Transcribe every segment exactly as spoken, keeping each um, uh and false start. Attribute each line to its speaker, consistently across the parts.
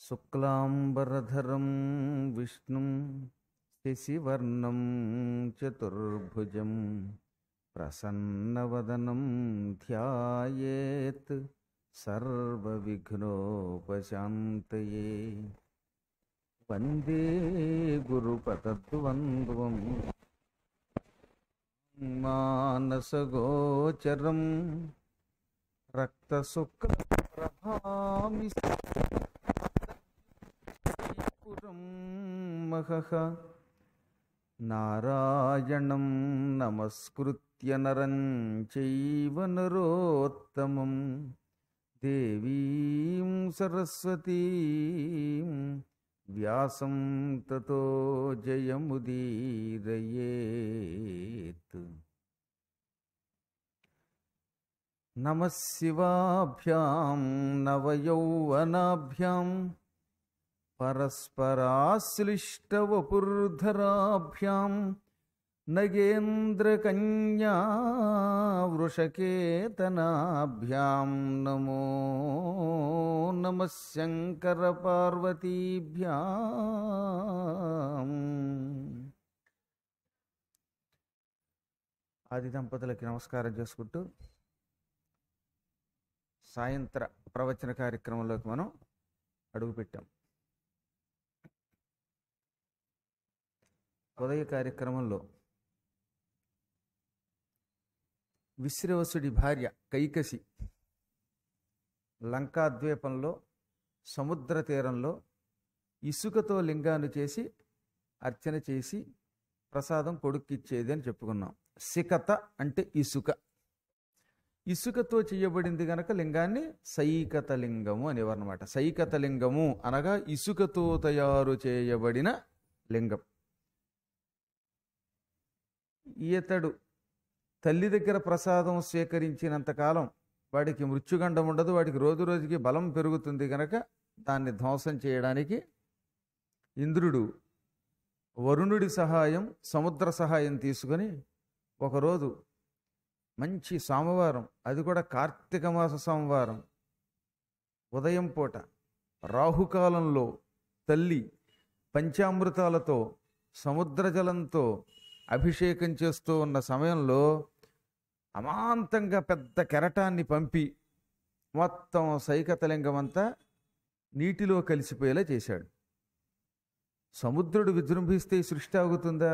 Speaker 1: శుక్లాంబరధరం విష్ణుం శశివర్ణం చతుర్భుజం ప్రసన్నవదనం ధ్యాయేత్ సర్వవిఘ్నోపశాంతయే. వందే గురుపతద్వంద్వం మానసగోచరం రక్తశుక్లప్రభామి పురం మహః. నారాయణం నమస్కృత్య నరం చైవ నరోత్తమం దేవీం సరస్వతీం వ్యాసం తతో జయముదీరయేత్. నమః శివాభ్యాం నవయౌవనాభ్యాం పరస్పరాశ్లిష్టవపుర్ధరాభ్యాం నగేంద్రకన్యా వృషకేతనాభ్యాం నమో నమః శంకరపార్వతీభ్యాం. ఆది దంపతులకి నమస్కారం చేసుకుంటూ సాయంత్ర ప్రవచన కార్యక్రమంలోకి మనం అడుగుపెట్టాం. ఉదయ కార్యక్రమంలో విశ్రవసుడి భార్య కైకసి లంకాద్వీపంలో సముద్ర తీరంలో ఇసుకతో లింగాన్ని చేసి అర్చన చేసి ప్రసాదం కొడుక్కిచ్చేది అని చెప్పుకున్నాం. సికత అంటే ఇసుక, ఇసుకతో చేయబడింది గనక లింగాన్ని సైకత లింగము అనేవారనమాట. సైకత లింగము అనగా ఇసుకతో తయారు చేయబడిన లింగం. ఈతడు తల్లి దగ్గర ప్రసాదం స్వీకరించినంతకాలం వాడికి మృత్యుగండం ఉండదు, వాడికి రోజు రోజుకి బలం పెరుగుతుంది గనక దాన్ని ధ్వంసం చేయడానికి ఇంద్రుడు వరుణుడి సహాయం సముద్ర సహాయం తీసుకొని ఒకరోజు మంచి సోమవారం, అది కూడా కార్తీక మాస సోమవారం ఉదయం పూట రాహుకాలంలో తల్లి పంచామృతాలతో సముద్ర జలంతో అభిషేకం చేస్తూ ఉన్న సమయంలో అమాంతంగా పెద్ద కెరటాన్ని పంపి మొత్తం సైకతలింగం అంతా నీటిలో కలిసిపోయేలా చేశాడు. సముద్రుడు విజృంభిస్తే ఈ సృష్టి ఆగుతుందా?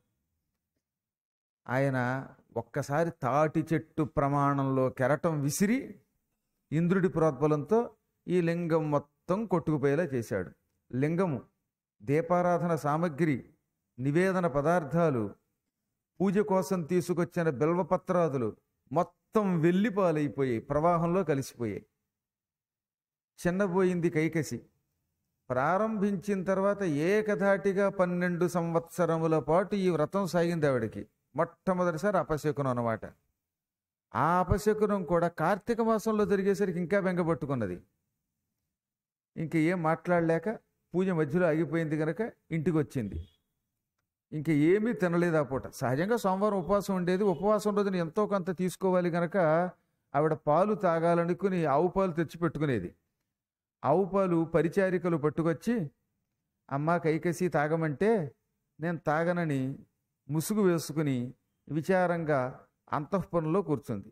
Speaker 1: ఆయన ఒక్కసారి తాటి చెట్టు ప్రమాణంలో కెరటం విసిరి ఇంద్రుడి ప్రోద్బలంతో ఈ లింగం మొత్తం కొట్టుకుపోయేలా చేశాడు. లింగము, దీపారాధన సామగ్రి, నివేదన పదార్థాలు, పూజ కోసం తీసుకొచ్చిన బిల్వపత్రాదులు మొత్తం వెల్లిపాలైపోయాయి, ప్రవాహంలో కలిసిపోయాయి. చిన్నపోయింది కైకసి. ప్రారంభించిన తర్వాత ఏకధాటిగా పన్నెండు సంవత్సరముల పాటు ఈ వ్రతం సాగింది ఆవిడకి. మొట్టమొదటిసారి అపశకునం అన్నమాట. ఆ అపశకునం కూడా కార్తీక మాసంలో జరిగేసరికి ఇంకా బెంగపట్టుకున్నది. ఇంక ఏం మాట్లాడలేక పూజ మధ్యలో ఆగిపోయింది కనుక ఇంటికి వచ్చింది. ఇంక ఏమీ తినలేదు ఆ పూట. సహజంగా సోమవారం ఉపవాసం ఉండేది, ఉపవాసం రోజున ఎంతో కొంత తీసుకోవాలి కనుక ఆవిడ పాలు తాగాలనుకుని ఆవు పాలు తెచ్చి పెట్టుకునేది. ఆవు పాలు పరిచారికలు పట్టుకొచ్చి అమ్మ కైకసి తాగమంటే నేను తాగనని ముసుగు వేసుకుని విచారంగా అంతఃపురంలో కూర్చుంది.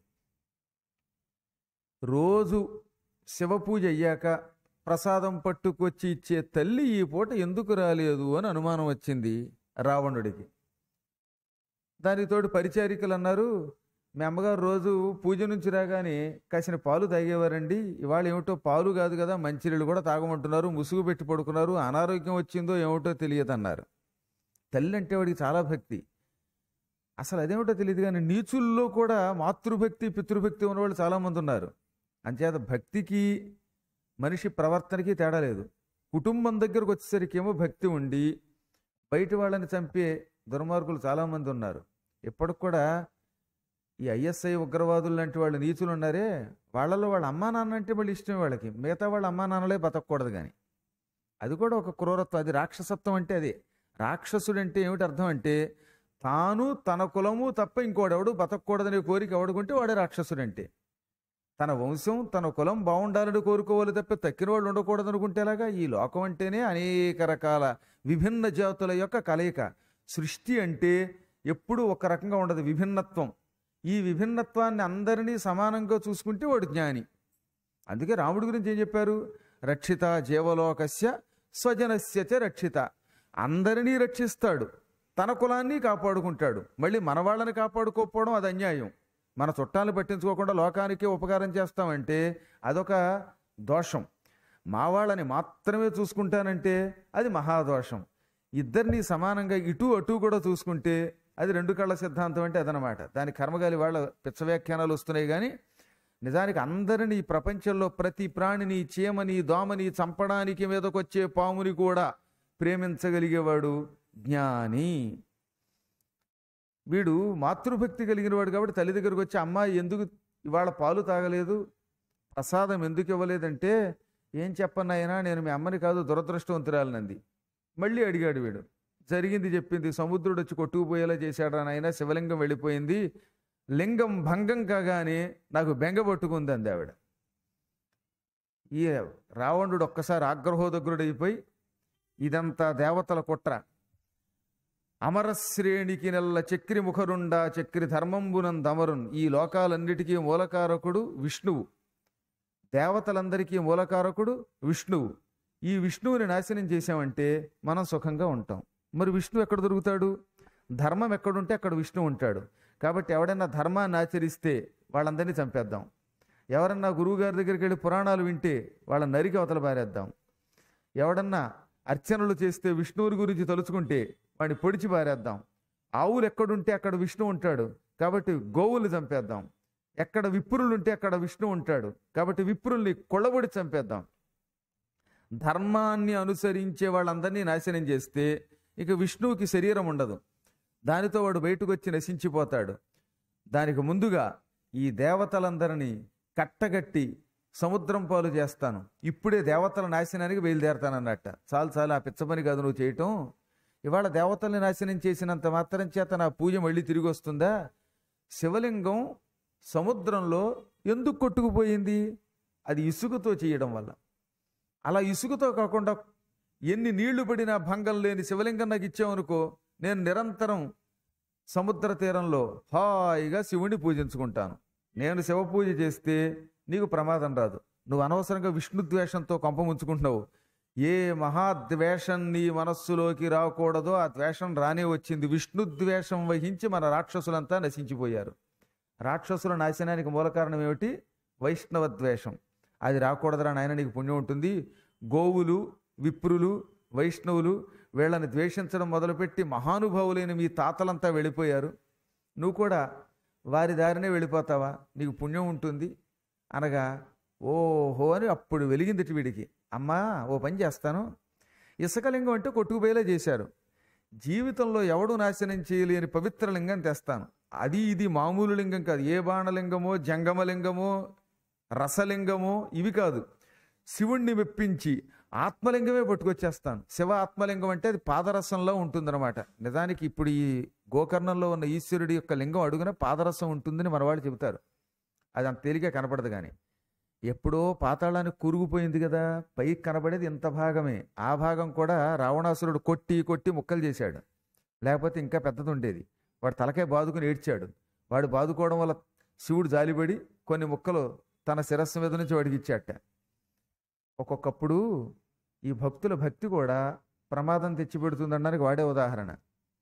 Speaker 1: రోజు శివపూజ అయ్యాక ప్రసాదం పట్టుకొచ్చి ఇచ్చే తల్లి ఈ పూట ఎందుకు రాలేదు అని అనుమానం వచ్చింది రావణుడికి. దానికి తోడు పరిచారికలు అన్నారు, మీ అమ్మగారు రోజు పూజ నుంచి రాగానే కాసిన పాలు తాగేవారండి, ఇవాళ ఏమిటో పాలు కాదు కదా మంచినీళ్ళు కూడా తాగమంటున్నారు, ముసుగు పెట్టి పడుకున్నారు, అనారోగ్యం వచ్చిందో ఏమిటో తెలియదన్నారు. తల్లి అంటే వాడికి చాలా భక్తి. అసలు అదేమిటో తెలియదు కానీ నీచుల్లో కూడా మాతృభక్తి పితృభక్తి ఉన్నవాళ్ళు చాలామంది ఉన్నారు. అంచేత భక్తికి మనిషి ప్రవర్తనకి తేడా లేదు. కుటుంబం దగ్గరకు వచ్చేసరికి ఏమో భక్తి ఉండి బయట వాళ్ళని చంపే దుర్మార్గులు చాలామంది ఉన్నారు. ఇప్పటికి కూడా ఈ ఐఎస్ఐ ఉగ్రవాదులు లాంటి వాళ్ళు నీచులు ఉన్నారే, వాళ్ళలో వాళ్ళ అమ్మా నాన్న అంటే వాళ్ళు ఇష్టం వాళ్ళకి, మిగతా వాళ్ళ అమ్మా నాన్నలే బతకూడదు. కానీ అది కూడా ఒక క్రూరత్వం, అది రాక్షసత్వం. అంటే అదే రాక్షసుడు అంటే ఏమిటి అర్థం అంటే తాను తన కులము తప్ప ఇంకోడెవడు బతకూడదనే కోరిక ఎవడుకుంటే వాడే రాక్షసుడు. అంటే తన వంశం తన కులం బాగుండాలని కోరుకోవాలి తప్ప తక్కిన వాళ్ళు ఉండకూడదు అనుకుంటేలాగా ఈ లోకం అంటేనే అనేక రకాల విభిన్న జాతుల యొక్క కలయిక. సృష్టి అంటే ఎప్పుడూ ఒక రకంగా ఉండదు, విభిన్నత్వం. ఈ విభిన్నత్వాన్ని అందరినీ సమానంగా చూసుకుంటే వాడు జ్ఞాని. అందుకే రాముడి గురించి ఏం చెప్పారు? రక్షిత జీవలోకస్య స్వజనస్య చ రక్షిత. అందరినీ రక్షిస్తాడు, తన కులాన్ని కాపాడుకుంటాడు. మళ్ళీ మన వాళ్ళని కాపాడుకోకపోవడం అది అన్యాయం. మన చుట్టాలను పట్టించుకోకుండా లోకానికి ఉపకారం చేస్తామంటే అదొక దోషం. మా వాళ్ళని మాత్రమే చూసుకుంటానంటే అది మహాదోషం. ఇద్దరిని సమానంగా ఇటు అటు కూడా చూసుకుంటే అది రెండు కళ్ళ సిద్ధాంతం అంటే అదనమాట. దాని కర్మగాలి వాళ్ళ పిచ్చ వ్యాఖ్యానాలు వస్తున్నాయి. కానీ నిజానికి అందరినీ ఈ ప్రపంచంలో ప్రతి ప్రాణిని, చీమని, దోమని చంపడానికి మీదకొచ్చే పాముని కూడా ప్రేమించగలిగేవాడు జ్ఞాని. వీడు మాతృభక్తి కలిగిన వాడు కాబట్టి తల్లి దగ్గరకు వచ్చి, అమ్మాయి ఎందుకు ఇవాళ పాలు తాగలేదు, ప్రసాదం ఎందుకు ఇవ్వలేదంటే, ఏం చెప్పన్నాయినా నేను మీ అమ్మని కాదు దురదృష్టవంతురాలనంది. మళ్ళీ అడిగాడు వీడు. జరిగింది చెప్పింది. సముద్రుడు వచ్చి కొట్టుకుపోయేలా చేశాడు నాయన, శివలింగం వెళ్ళిపోయింది, లింగం భంగం కాగానే నాకు బెంగ పట్టుకుంది అంది ఆవిడ. ఈ రావణుడు ఒక్కసారి ఆగ్రహోదగ్రుడైపోయి, ఇదంతా దేవతల కుట్ర, అమరశ్రేణికి నెల్ల చక్రి ముఖరుండా చక్రి ధర్మంబునందమరున్, ఈ లోకాలన్నిటికీ మూలకారకుడు విష్ణువు, దేవతలందరికీ మూలకారకుడు విష్ణువు. ఈ విష్ణువుని నాశనం చేశామంటే మనం సుఖంగా ఉంటాం. మరి విష్ణువు ఎక్కడ దొరుకుతాడు? ధర్మం ఎక్కడుంటే అక్కడ విష్ణువు ఉంటాడు. కాబట్టి ఎవడన్నా ధర్మాన్ని ఆచరిస్తే వాళ్ళందరినీ చంపేద్దాం. ఎవరన్నా గురువుగారి దగ్గరికి వెళ్ళి పురాణాలు వింటే వాళ్ళని నరికి అవతల పారేద్దాం. ఎవడన్నా అర్చనలు చేస్తే విష్ణువుని గురించి తలుచుకుంటే వాడిని పొడిచి పారేద్దాం. ఆవులు ఎక్కడుంటే అక్కడ విష్ణువు ఉంటాడు కాబట్టి గోవుల్ని చంపేద్దాం. ఎక్కడ విప్రులు ఉంటే అక్కడ విష్ణువు ఉంటాడు కాబట్టి విప్రుల్ని కొళ్ళబొడి చంపేద్దాం. ధర్మాన్ని అనుసరించే వాళ్ళందరినీ నాశనం చేస్తే ఇక విష్ణువుకి శరీరం ఉండదు. దానితో వాడు బయటకు వచ్చి నశించిపోతాడు. దానికి ముందుగా ఈ దేవతలందరినీ కట్టగట్టి సముద్రం పాలు చేస్తాను, ఇప్పుడే దేవతల నాశనానికి బయలుదేరతానన్నట్ట. చాలు చాలు, ఆ పిచ్చపని కాదు నువ్వు చేయటం. ఇవాళ దేవతల్ని నాశనం చేసినంత మాత్రం చేత నా పూజ మళ్ళీ తిరిగి వస్తుందా? శివలింగం సముద్రంలో ఎందుకు కొట్టుకుపోయింది? అది ఇసుకతో చేయడం వల్ల. అలా ఇసుకతో కాకుండా ఎన్ని నీళ్లు పడినా భంగం లేని శివలింగం నాకు ఇచ్చావనుకో, నేను నిరంతరం సముద్ర తీరంలో హాయిగా శివుణ్ణి పూజించుకుంటాను. నేను శివ పూజ చేస్తే నీకు ప్రమాదం రాదు. నువ్వు అనవసరంగా విష్ణుద్వేషంతో కొంపముంచుకుంటున్నావు. ఏ మహాద్వేషం నీ మనస్సులోకి రాకూడదో ఆ ద్వేషం రానే వచ్చింది. విష్ణుద్వేషం వహించి మన రాక్షసులంతా నశించిపోయారు. రాక్షసుల నాశనానికి మూల కారణం ఏమిటి? వైష్ణవ ద్వేషం. అది రాకూడదురా నాయన, నీకు పుణ్యం ఉంటుంది. గోవులు, విప్రులు, వైష్ణవులు వీళ్ళని ద్వేషించడం మొదలుపెట్టి మహానుభావులైన మీ తాతలంతా వెళ్ళిపోయారు. నువ్వు కూడా వారి దారినే వెళ్ళిపోతావా? నీకు పుణ్యం ఉంటుంది అనగా ఓహో అని అప్పుడు వెలిగింది వీడికి. అమ్మా ఓ పని చేస్తాను, ఇసుకలింగం అంటే కొట్టుకుపోయేలా చేశారు, జీవితంలో ఎవడు నాశనం చేయలేని పవిత్ర లింగం తెస్తాను. అది ఇది మామూలు లింగం కాదు. ఏ బాణలింగమో జంగమలింగమో రసలింగమో ఇవి కాదు. శివుణ్ణి మెప్పించి ఆత్మలింగమే పట్టుకొచ్చేస్తాను. శివ ఆత్మలింగం అంటే అది పాదరసంలో ఉంటుందన్నమాట. నిజానికి ఇప్పుడు ఈ గోకర్ణంలో ఉన్న ఈశ్వరుడి యొక్క లింగం అడుగున పాదరసం ఉంటుందని మన వాళ్ళు చెబుతారు. అది అంత తేలిగా కనపడదు. కానీ ఎప్పుడో పాతాళానికి కూరుకుపోయింది కదా, పైకి కనబడేది ఇంత భాగమే. ఆ భాగం కూడా రావణాసురుడు కొట్టి కొట్టి ముక్కలు చేశాడు. లేకపోతే ఇంకా పెద్దది ఉండేది. వాడు తలకాయ బాదుకుని ఏడ్చాడు. వాడు బాదుకోవడం వల్ల శివుడు జాలిపడి కొన్ని ముక్కలు తన శిరస్సు మీద నుంచి వాడికి ఇచ్చాట. ఒక్కొక్కప్పుడు ఈ భక్తుల భక్తి కూడా ప్రమాదం తెచ్చిపెడుతుందనడానికి వాడే ఉదాహరణ.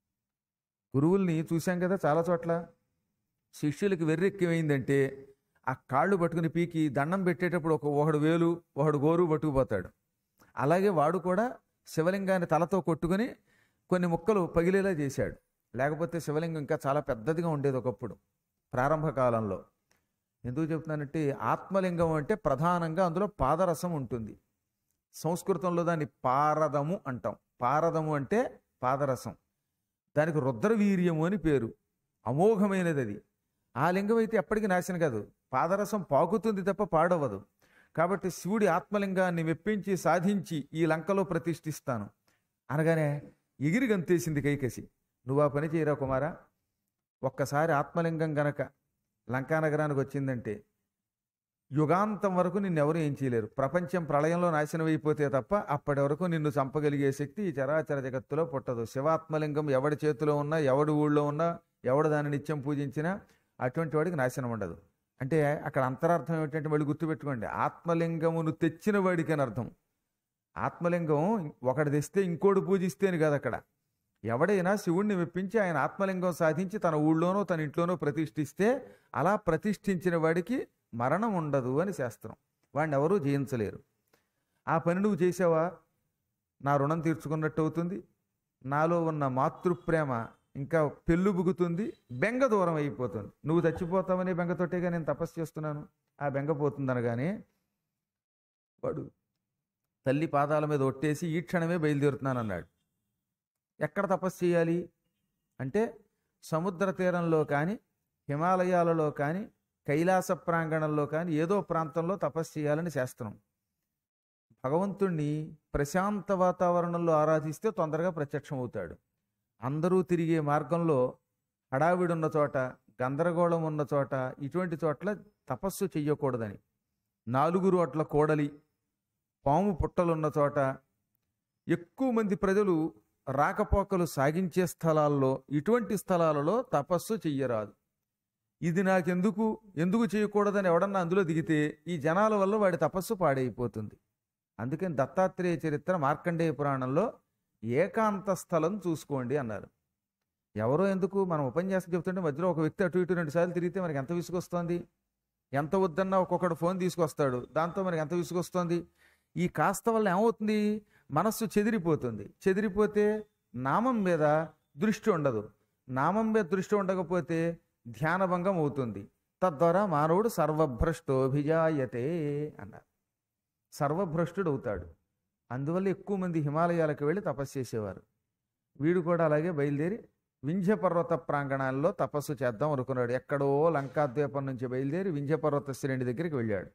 Speaker 1: గురువుల్ని చూశాం కదా చాలా చోట్ల. శిష్యులకి వెర్రెక్కిమైందంటే ఆ కాళ్ళు పట్టుకుని పీకి దండం పెట్టేటప్పుడు ఒక ఒకడు వేలు ఒకడు గోరు పట్టుకుపోతాడు. అలాగే వాడు కూడా శివలింగాన్ని తలతో కొట్టుకుని కొన్ని ముక్కలు పగిలేలా చేశాడు. లేకపోతే శివలింగం ఇంకా చాలా పెద్దదిగా ఉండేది ఒకప్పుడు ప్రారంభ కాలంలో. ఎందుకు చెప్తున్నానంటే ఆత్మలింగం అంటే ప్రధానంగా అందులో పాదరసం ఉంటుంది. సంస్కృతంలో దాన్ని పారదము అంటాం. పారదము అంటే పాదరసం. దానికి రుద్రవీర్యము అని పేరు. అమోఘమైనది అది. ఆ లింగం అయితే ఎప్పటికీ నాశనం కాదు. పాదరసం పాకుతుంది తప్ప పాడవదు. కాబట్టి శివుడి ఆత్మలింగాన్ని మెప్పించి సాధించి ఈ లంకలో ప్రతిష్ఠిస్తాను అనగానే ఎగిరి గంతేసింది కైకసి. నువ్వు ఆ పని చేయరా కుమారా. ఒక్కసారి ఆత్మలింగం గనక లంకానగరానికి వచ్చిందంటే యుగాంతం వరకు నిన్నెవరూ ఏం చేయలేరు. ప్రపంచం ప్రళయంలో నాశనం అయిపోతే తప్ప అప్పటి వరకు నిన్ను చంపగలిగే శక్తి ఈ చరాచర జగత్తులో పుట్టదు. శివాత్మలింగం ఎవడి చేతిలో ఉన్నా, ఎవడి ఊళ్ళో ఉన్నా, ఎవడు దాన్ని నిత్యం పూజించినా అటువంటి వాడికి నాశనం ఉండదు. అంటే అక్కడ అంతరార్థం ఏమిటంటే మళ్ళీ గుర్తుపెట్టుకోండి, ఆత్మలింగమును తెచ్చిన వాడికి అని అర్థం. ఆత్మలింగం ఒకటి తెస్తే ఇంకోటి పూజిస్తే అని కాదు. అక్కడ ఎవడైనా శివుణ్ణి మెప్పించి ఆయన ఆత్మలింగం సాధించి తన ఊళ్ళోనో తన ఇంట్లోనో ప్రతిష్ఠిస్తే అలా ప్రతిష్ఠించిన వాడికి మరణం ఉండదు అని శాస్త్రం. వాడిని ఎవరూ జయించలేరు. ఆ పని నువ్వు చేసావా, నా రుణం తీర్చుకున్నట్టు అవుతుంది, నాలో ఉన్న మాతృప్రేమ ఇంకా పెళ్ళుబుగుతుంది, బెంగ దూరం అయిపోతుంది. నువ్వు చచ్చిపోతావని బెంగతోటేగా నేను తపస్సు చేస్తున్నాను, ఆ బెంగ పోతుందనగానే వాడు తల్లి పాదాల మీద ఒట్టేసి ఈ క్షణమే బయలుదేరుతున్నాను అన్నాడు. ఎక్కడ తపస్సు చేయాలి అంటే సముద్ర తీరంలో కానీ, హిమాలయాలలో కానీ, కైలాస ప్రాంగణంలో కానీ ఏదో ప్రాంతంలో తపస్సు చేయాలని శాస్త్రం. భగవంతుణ్ణి ప్రశాంత వాతావరణంలో ఆరాధిస్తే తొందరగా ప్రత్యక్షం అవుతాడు. అందరూ తిరిగే మార్గంలో హడావిడి ఉన్న చోట, గందరగోళం ఉన్న చోట, ఇటువంటి చోట్ల తపస్సు చెయ్యకూడదని. నాలుగు రోడ్ల కోడలి, పాము పుట్టలున్న చోట, ఎక్కువ మంది ప్రజలు రాకపోకలు సాగించే స్థలాల్లో, ఇటువంటి స్థలాలలో తపస్సు చెయ్యరాదు. ఇది నాకెందుకు, ఎందుకు చేయకూడదని ఎవడన్నా అందులో దిగితే ఈ జనాల వల్ల వాడి తపస్సు పాడైపోతుంది. అందుకని దత్తాత్రేయ చరిత్ర మార్కండేయ పురాణంలో ఏకాంత స్థలం చూసుకోండి అన్నారు. ఎవరో ఎందుకు, మనం ఉపన్యాసం చెబుతుంటే మధ్యలో ఒక వ్యక్తి అటు ఇటు రెండు సార్లు తిరిగితే మనకి ఎంత విసుగొస్తుంది. ఎంత వద్దన్నా ఒక్కొక్కడు ఫోన్ తీసుకొస్తాడు, దాంతో మనకి ఎంత విసుగొస్తుంది. ఈ కాస్త వల్ల ఏమవుతుంది, మనస్సు చెదిరిపోతుంది. చెదిరిపోతే నామం మీద దృష్టి ఉండదు. నామం మీద దృష్టి ఉండకపోతే ధ్యానభంగం అవుతుంది. తద్వారా మానవుడు సర్వభ్రష్టోభిజాయతే అన్నారు. సర్వభ్రష్టుడు అవుతాడు. అందువల్ల ఎక్కువ మంది హిమాలయాలకు వెళ్ళి తపస్సు చేసేవారు. వీడు కూడా అలాగే బయలుదేరి వింధ్య పర్వత ప్రాంగణాల్లో తపస్సు చేద్దాం అనుకున్నాడు. ఎక్కడో లంకాద్వీపం నుంచి బయలుదేరి వింధ్య పర్వత శ్రేణి దగ్గరికి వెళ్ళాడు.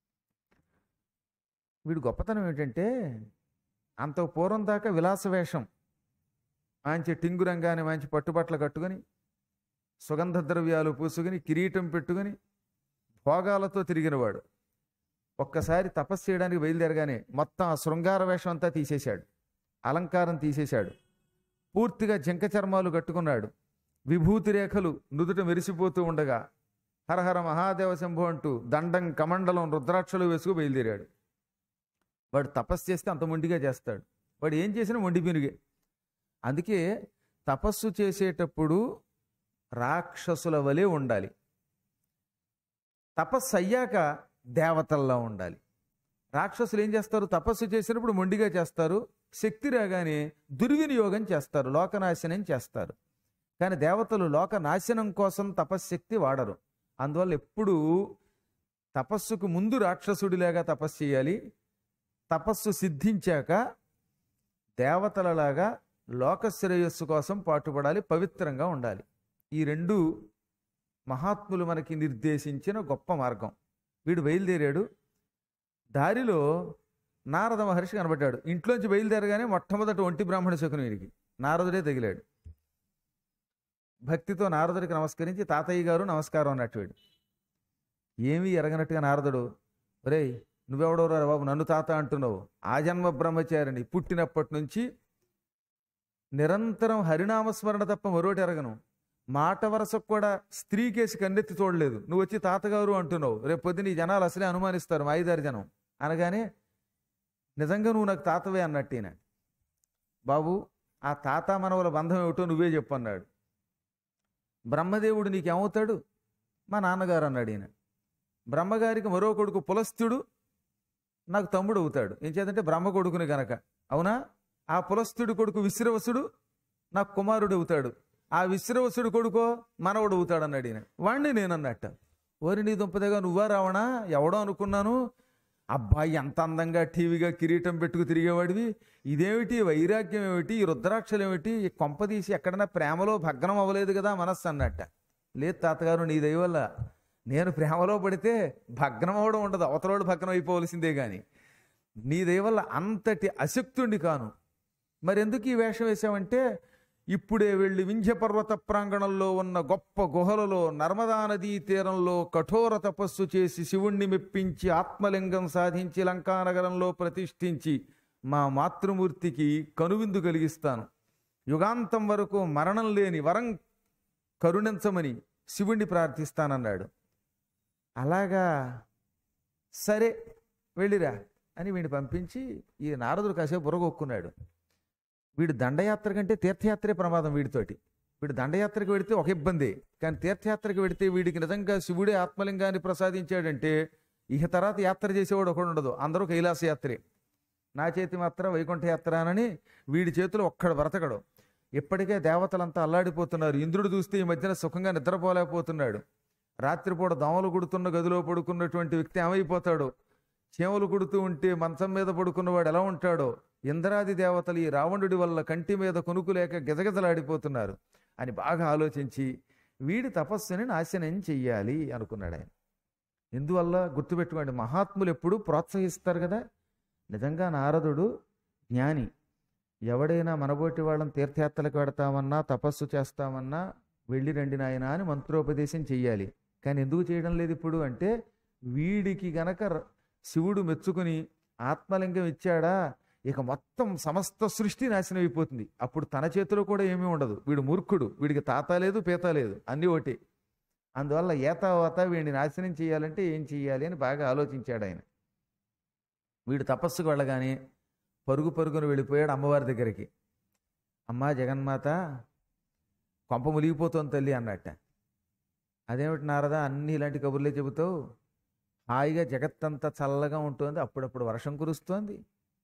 Speaker 1: వీడు గొప్పతనం ఏంటంటే, అంత పూర్వం దాకా విలాస వేషం, మంచి టింగురంగానే మంచి పట్టుబట్టలు కట్టుకొని, సుగంధ ద్రవ్యాలు పూసుకొని, కిరీటం పెట్టుకొని, భోగాలతో తిరిగినవాడు. ఒక్కసారి తపస్సు చేయడానికి బయలుదేరగానే మొత్తం ఆ శృంగార వేషం అంతా తీసేశాడు, అలంకారం తీసేశాడు. పూర్తిగా జింక చర్మాలు కట్టుకున్నాడు. విభూతి రేఖలు నుదుట మెరిసిపోతూ ఉండగా హరహర మహాదేవ శంభో అంటూ దండం, కమండలం, రుద్రాక్షలు వేసుకు బయలుదేరాడు. వాడు తపస్సు చేస్తే అంత మొండిగా చేస్తాడు. వాడు ఏం చేసినా మొండి పినుగే. అందుకే తపస్సు చేసేటప్పుడు రాక్షసుల వలె ఉండాలి. తపస్సు అయ్యాక దేవతల్లా ఉండాలి. రాక్షసులు ఏం చేస్తారు, తపస్సు చేసినప్పుడు మొండిగా చేస్తారు, శక్తి రాగానే దుర్వినియోగం చేస్తారు, లోకనాశనం చేస్తారు. కానీ దేవతలు లోకనాశనం కోసం తపశ్శక్తి వాడరు. అందువల్ల ఎప్పుడూ తపస్సుకు ముందు రాక్షసుడిలాగా తపస్సు చేయాలి, తపస్సు సిద్ధించాక దేవతలలాగా లోకశ్రేయస్సు కోసం పాటుపడాలి, పవిత్రంగా ఉండాలి. ఈ రెండు మహాత్ములు మనకి నిర్దేశించిన గొప్ప మార్గం. వీడు బయలుదేరాడు. దారిలో నారద మహర్షి కనబడ్డాడు. ఇంట్లోంచి బయలుదేరగానే మొట్టమొదటి ఒంటి బ్రాహ్మణ శకుని వీడికి నారదుడే తగిలాడు. భక్తితో నారదుడికి నమస్కరించి, తాతయ్య గారు నమస్కారం అన్నట్టు. వీడు ఏమీ ఎరగనట్టుగా నారదుడు, ఒరేయ్ నువ్వెవడోరా బాబు నన్ను తాత అంటున్నావు, ఆ జన్మ బ్రహ్మచారిని, పుట్టినప్పటి నుంచి నిరంతరం హరినామస్మరణ తప్ప మరోటి ఎరగను, మాట వరసకు కూడా స్త్రీ కేసి కన్నెత్తి చూడలేదు, నువ్వు వచ్చి తాతగారు అంటున్నావు, రేపు పొద్దున ఈ జనాలు అసలే అనుమానిస్తారు, మా ఐదారు జనం అనగానే నిజంగా నువ్వు నాకు తాతవే అన్నట్టేనా. బాబు ఆ తాత మనవల బంధం ఏమిటో నువ్వే చెప్పు అన్నాడు. బ్రహ్మదేవుడు నీకేమవుతాడు, మా నాన్నగారు అన్నాడు ఈయన. బ్రహ్మగారికి మరో కొడుకు పులస్త్యుడు నాకు తమ్ముడు అవుతాడు. ఏం చేద్దంటే బ్రహ్మ కొడుకుని గనక. అవునా, ఆ పులస్త్యుడు కొడుకు విశ్రవసుడు నాకు కుమారుడు అవుతాడు, ఆ విశ్రవసుడు కొడుకో మనవడు అవుతాడు అన్నాడు ఈయన. వాణ్ణి నేనన్నట్ట. ఓరి నీ దుంపదేగా నువ్వా రావణా, ఎవడో అనుకున్నాను. అబ్బాయి ఎంత అందంగా టీవీగా కిరీటం పెట్టుకు తిరిగేవాడివి, ఇదేమిటి వైరాగ్యం ఏమిటి, ఈ రుద్రాక్షలు ఏమిటి, ఈ కొంపదీసి ఎక్కడన్నా ప్రేమలో భగ్నం అవ్వలేదు కదా మనస్సు అన్నట్ట. లేదు తాతగారు నీ దయ వల్ల నేను ప్రేమలో పడితే భగ్నం అవ్వడం ఉండదు, అవతలోడు భగ్నం అయిపోవలసిందే కానీ నీ దయ వల్ల అంతటి అశక్తుండి కాను. మరి ఎందుకు ఈ వేషం వేసావంటే, ఇప్పుడే వెళ్ళి వింధ్యపర్వత ప్రాంగణంలో ఉన్న గొప్ప గుహలలో నర్మదా నదీ తీరంలో కఠోర తపస్సు చేసి శివుణ్ణి మెప్పించి ఆత్మలింగం సాధించి లంకానగరంలో ప్రతిష్ఠించి మా మాతృమూర్తికి కనువిందు కలిగిస్తాను. యుగాంతం వరకు మరణం లేని వరం కరుణించమని శివుణ్ణి ప్రార్థిస్తానన్నాడు. అలాగా, సరే వెళ్ళిరా అని వీడిని పంపించి ఈ నారదుడు కాసేపు బుర్రగొక్కున్నాడు. వీడు దండయాత్ర కంటే తీర్థయాత్రే ప్రమాదం వీడితోటి. వీడు దండయాత్రకు వెడితే ఒక ఇబ్బంది, కానీ తీర్థయాత్రకు వెడితే వీడికి నిజంగా శివుడే ఆత్మలింగాన్ని ప్రసాదించాడంటే ఇక తర్వాత యాత్ర చేసేవాడు ఒకడు ఉండదు, అందరూ కైలాస యాత్రే. నా చేతి మాత్రం వైకుంఠ యాత్ర అని వీడి చేతులు ఒక్కడు బ్రతకడు. ఇప్పటికే దేవతలంతా అల్లాడిపోతున్నారు. ఇంద్రుడు చూస్తే ఈ మధ్యన సుఖంగా నిద్రపోలేకపోతున్నాడు. రాత్రిపూట దోమలు కుడుతున్న గదిలో పడుకున్నటువంటి వ్యక్తి ఏమైపోతాడో, చీమలు కుడుతూ ఉంటే మంచం మీద పడుకున్నవాడు ఎలా ఉంటాడో, ఇంద్రాది దేవతలు ఈ రావణుడి వల్ల కంటి మీద కొనుకు లేక గజగజలాడిపోతున్నారు అని బాగా ఆలోచించి వీడి తపస్సుని నాశనం చెయ్యాలి అనుకున్నాడు ఆయన. ఇందువల్ల గుర్తుపెట్టుకోండి, మహాత్ములు ఎప్పుడూ ప్రోత్సహిస్తారు కదా. నిజంగా నారదుడు జ్ఞాని. ఎవడైనా మనబోటి వాళ్ళని తీర్థయాత్రలకు పెడతామన్నా తపస్సు చేస్తామన్నా వెళ్ళి రండి నాయన అని మంత్రోపదేశం చెయ్యాలి. కానీ ఎందుకు చేయడం లేదు ఇప్పుడు అంటే, వీడికి గనక శివుడు మెచ్చుకుని ఆత్మలింగం ఇచ్చాడా ఇక మొత్తం సమస్త సృష్టి నాశనం అయిపోతుంది. అప్పుడు తన చేతిలో కూడా ఏమీ ఉండదు. వీడు మూర్ఖుడు, వీడికి తాత లేదు పీత లేదు, అన్నీ ఒకటి. అందువల్ల ఏతావాత వీడిని నాశనం చేయాలంటే ఏం చెయ్యాలి అని బాగా ఆలోచించాడు ఆయన. వీడు తపస్సుకు వెళ్ళగానే పరుగు పరుగును వెళ్ళిపోయాడు అమ్మవారి దగ్గరికి. అమ్మా జగన్మాత, కొంప ములిగిపోతోంది తల్లి అన్నట్ట. అదేమిటి నారదా అన్ని ఇలాంటి కబుర్లే చెబుతావు? హాయిగా జగత్తంతా చల్లగా ఉంటుంది, అప్పుడప్పుడు వర్షం కురుస్తోంది.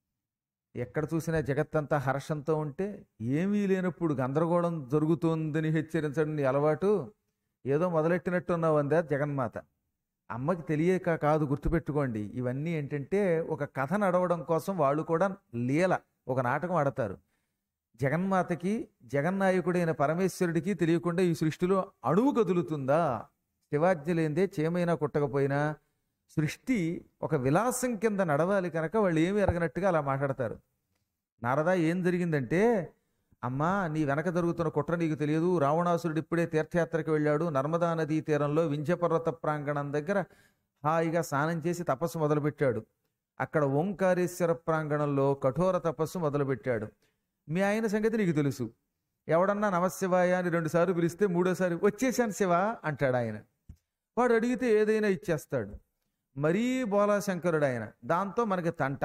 Speaker 1: ఎక్కడ చూసినా జగత్తంతా హర్షంతో ఉంటే ఏమీ లేనప్పుడు గందరగోళం జరుగుతోందని హెచ్చరించడం నీ అలవాటు. ఏదో మొదలెట్టినట్టు ఉన్నావు అందా జగన్మాత. అమ్మకి తెలియక కాదు, గుర్తుపెట్టుకోండి. ఇవన్నీ ఏంటంటే ఒక కథ నడవడం కోసం వాళ్ళు కూడా లీల, ఒక నాటకం ఆడతారు. జగన్మాతకి జగన్నాయకుడైన పరమేశ్వరుడికి తెలియకుండా ఈ సృష్టిలో అణువు కదులుతుందా? శివాజ్ఞ లేనిదే చేమైనా కుట్టకపోయినా సృష్టి ఒక విలాసం కింద నడవాలి కనుక వాళ్ళు ఏమి ఎరగనట్టుగా అలా మాట్లాడతారు. నారదా ఏం జరిగిందంటే, అమ్మా నీ వెనక జరుగుతున్న కుట్ర నీకు తెలియదు. రావణాసురుడు ఇప్పుడే తీర్థయాత్రకు వెళ్ళాడు. నర్మదా నదీ తీరంలో వింధ్యపర్వత ప్రాంగణం దగ్గర హాయిగా స్నానం చేసి తపస్సు మొదలుపెట్టాడు. అక్కడ ఓంకారేశ్వర ప్రాంగణంలో కఠోర తపస్సు మొదలుపెట్టాడు. మీ ఆయన సంగతి నీకు తెలుసు. ఎవడన్నా నమశివాయ అని రెండుసార్లు పిలిస్తే మూడోసారి వచ్చేసాను శివ అంటాడు ఆయన. వాడు అడిగితే ఏదైనా ఇచ్చేస్తాడు. మరీ బోలాశంకరుడు ఆయన. దాంతో మనకి తంట.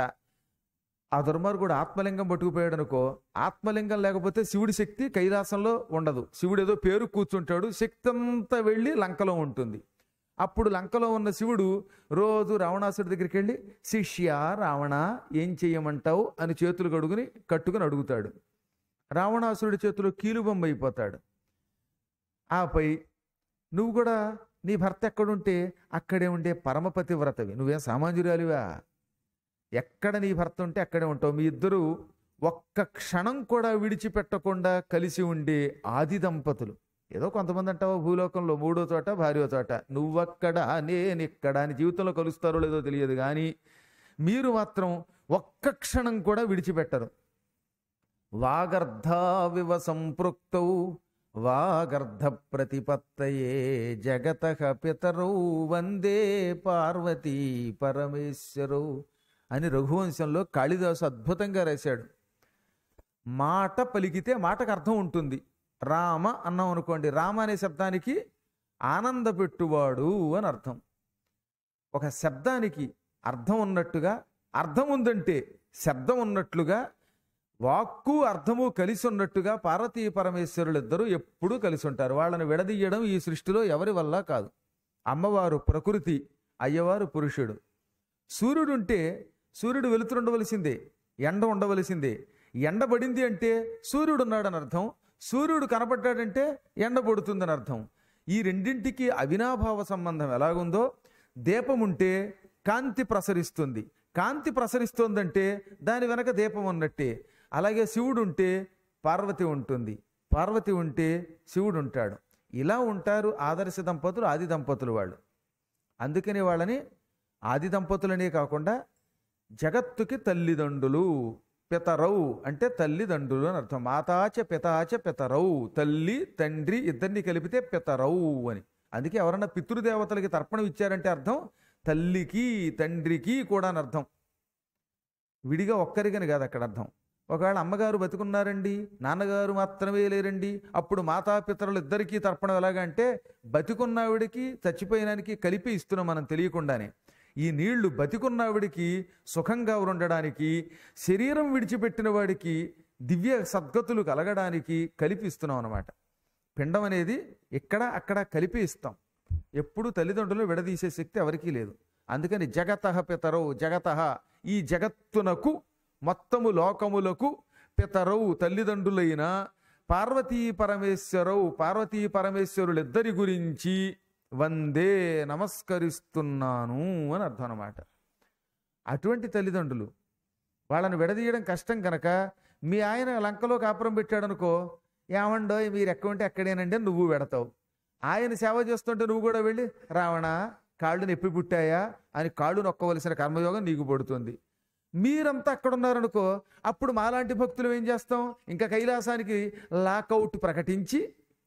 Speaker 1: ఆ దుర్మార్గుడు ఆత్మలింగం పట్టుకుపోయాడు అనుకో, ఆత్మలింగం లేకపోతే శివుడి శక్తి కైలాసంలో ఉండదు. శివుడు ఏదో పేరు కూర్చుంటాడు, శక్తి అంతా వెళ్ళి లంకలో ఉంటుంది. అప్పుడు లంకలో ఉన్న శివుడు రోజు రావణాసుడి దగ్గరికి వెళ్ళి శిష్య రావణ ఏం చెయ్యమంటావు అని చేతులు కడుగుని కట్టుకుని అడుగుతాడు. రావణాసురుడి చేతిలో కీలుబొమ్మ అయిపోతాడు. ఆపై నువ్వు కూడా నీ భర్త ఎక్కడుంటే అక్కడే ఉండే పరమపతి వ్రతవి, నువ్వేం సామాన్యురాలివా? ఎక్కడ నీ భర్త ఉంటే అక్కడే ఉంటావు. మీ ఇద్దరు ఒక్క క్షణం కూడా విడిచిపెట్టకుండా కలిసి ఉండే ఆది దంపతులు. ఏదో కొంతమంది అంటావో భూలోకంలో మూడో చోట భార్యో చోట, నువ్వక్కడ నేనిక్కడ అని జీవితంలో కలుస్తారో లేదో తెలియదు, కానీ మీరు మాత్రం ఒక్క క్షణం కూడా విడిచిపెట్టరు. వాగర్ధావివ సంపృక్తౌ వాగర్ధ ప్రతిపత్తయే జగతః పితరౌ వందే పార్వతీ పరమేశ్వరౌ అని రఘువంశంలో కాళిదాసు అద్భుతంగా రాశాడు. మాట పలికితే మాటకు అర్థం ఉంటుంది. రామ అన్నాం అనుకోండి, రామ అనే శబ్దానికి ఆనంద పెట్టువాడు అని అర్థం. ఒక శబ్దానికి అర్థం ఉన్నట్టుగా, అర్థం ఉందంటే శబ్దం ఉన్నట్లుగా, వాక్కు అర్థము కలిసి ఉన్నట్టుగా పార్వతీ పరమేశ్వరులు ఇద్దరూ ఎప్పుడూ కలిసి ఉంటారు. వాళ్ళని విడదీయడం ఈ సృష్టిలో ఎవరి వల్ల కాదు. అమ్మవారు ప్రకృతి, అయ్యవారు పురుషుడు. సూర్యుడు ఉంటే సూర్యుడు వెలుతురు ఉండవలసిందే, ఎండ ఉండవలసిందే. ఎండబడింది అంటే సూర్యుడు ఉన్నాడని అర్థం, సూర్యుడు కనపడ్డాడంటే ఎండ పడుతుందని అర్థం. ఈ రెండింటికి అవినాభావ సంబంధం ఎలాగుందో, దీపం ఉంటే కాంతి ప్రసరిస్తుంది, కాంతి ప్రసరిస్తోందంటే దాని వెనక దీపం ఉన్నట్టే. అలాగే శివుడు ఉంటే పార్వతి ఉంటుంది, పార్వతి ఉంటే శివుడు ఉంటాడు. ఇలా ఉంటారు ఆదర్శ దంపతులు, ఆది దంపతులు వాళ్ళు. అందుకని వాళ్ళని ఆది దంపతులనే కాకుండా జగత్తుకి తల్లిదండ్రులు, పితరౌ అంటే తల్లిదండ్రులు అని అర్థం. మాతాచ పితాచ పితరౌ, తల్లి తండ్రి ఇద్దరిని కలిపితే పితరౌ అని. అందుకే ఎవరన్నా పితృదేవతలకి తర్పణం ఇచ్చారంటే అర్థం తల్లికి తండ్రికి కూడా అని అర్థం, విడిగా ఒక్కరికని కాదు అక్కడ అర్థం. ఒకవేళ అమ్మగారు బతికున్నారండి, నాన్నగారు మాత్రమే లేరండి, అప్పుడు మాతాపితరులు ఇద్దరికీ తర్పణం ఎలాగంటే బతికున్నావిడికి చచ్చిపోయినానికి కలిపి ఇస్తున్నాం మనం తెలియకుండానే. ఈ నీళ్లు బతికున్నావిడికి సుఖంగా ఉండడానికి, శరీరం విడిచిపెట్టిన వాడికి దివ్య సద్గతులు కలగడానికి కలిపి ఇస్తున్నాం అన్నమాట. పిండం అనేది ఇక్కడ అక్కడ కలిపి ఇస్తాం. ఎప్పుడు తల్లిదండ్రులు విడదీసే శక్తి ఎవరికీ లేదు. అందుకని జగతః పితరౌ, జగతః ఈ జగత్తునకు మొత్తము లోకములకు పితరౌ తల్లిదండ్రులైన పార్వతీ పరమేశ్వరౌ పార్వతీ పరమేశ్వరులిద్దరి గురించి వందే నమస్కరిస్తున్నాను అని అర్థం అన్నమాట. అటువంటి తల్లిదండ్రులు వాళ్ళని విడదీయడం కష్టం కనుక మీ ఆయన లంకలో కాపురం పెట్టాడు అనుకో, ఏమండో మీరు ఎక్కడ ఉంటే ఎక్కడేనండి నువ్వు పెడతావు. ఆయన సేవ చేస్తుంటే నువ్వు కూడా వెళ్ళి రావణ కాళ్ళు నొప్పి పుట్టాయా అని కాళ్ళు నొక్కవలసిన కర్మయోగం నీకు పడుతుంది. మీరంతా అక్కడ ఉన్నారనుకో, అప్పుడు మాలాంటి భక్తులు ఏం చేస్తాం, ఇంకా కైలాసానికి లాకౌట్ ప్రకటించి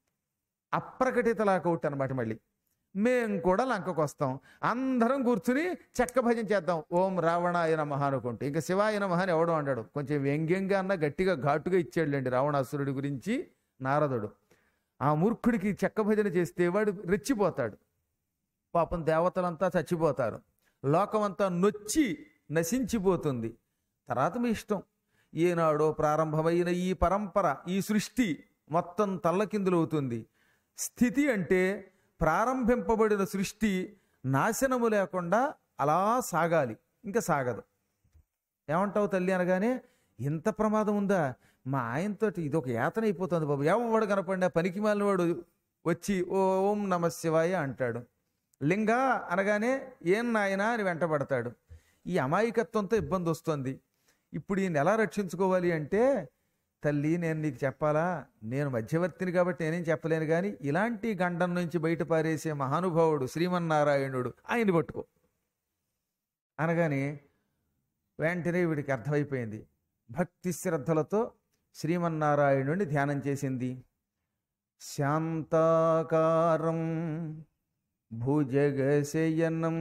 Speaker 1: అప్రకటిత లాకౌట్ అనమాట. మళ్ళీ మేం కూడా లంకకు వస్తాం, అందరం కూర్చుని చెక్క భజన చేద్దాం, ఓం రావణాయ నమః అనుకుంటే. ఇంకా శివాయ నమః అని ఎవడో అన్నాడు, కొంచెం వ్యంగ్యంగా అన్న గట్టిగా ఘాటుగా ఇచ్చాడులేండి రావణాసురుడి గురించి నారదుడు. ఆ మూర్ఖుడికి చెక్క భజన చేస్తే వాడు రెచ్చిపోతాడు, పాపం దేవతలంతా చచ్చిపోతారు, లోకమంతా నొచ్చి నశించిపోతుంది. తర్వాత మీ ఇష్టం. ఏనాడో ప్రారంభమైన ఈ పరంపర, ఈ సృష్టి మొత్తం తల్లకిందులవుతుంది. స్థితి అంటే ప్రారంభింపబడిన సృష్టి నాశనము లేకుండా అలా సాగాలి, ఇంకా సాగదు. ఏమంటావు తల్లి అనగానే, ఇంత ప్రమాదం ఉందా, మా ఆయనతో ఇది ఒక యాతన అయిపోతుంది బాబు, ఎవడు కనపడినా పనికి మాలిన వాడు వచ్చి ఓం నమ శివాయ అంటాడు. లింగ అనగానే ఏం నాయనా అని వెంటబడతాడు. ఈ అమాయకత్వంతో ఇబ్బంది వస్తుంది. ఇప్పుడు ఈయన ఎలా రక్షించుకోవాలి అంటే, తల్లి నేను నీకు చెప్పాలా, నేను మధ్యవర్తిని కాబట్టి నేనేం చెప్పలేను, కానీ ఇలాంటి గండం నుంచి బయట పారేసే మహానుభావుడు శ్రీమన్నారాయణుడు, ఆయన్ని పట్టుకో అనగానే వెంటనే వీడికి అర్థమైపోయింది. భక్తి శ్రద్ధలతో శ్రీమన్నారాయణుడిని ధ్యానం చేసింది. శాంతాకారం భుజగశయనం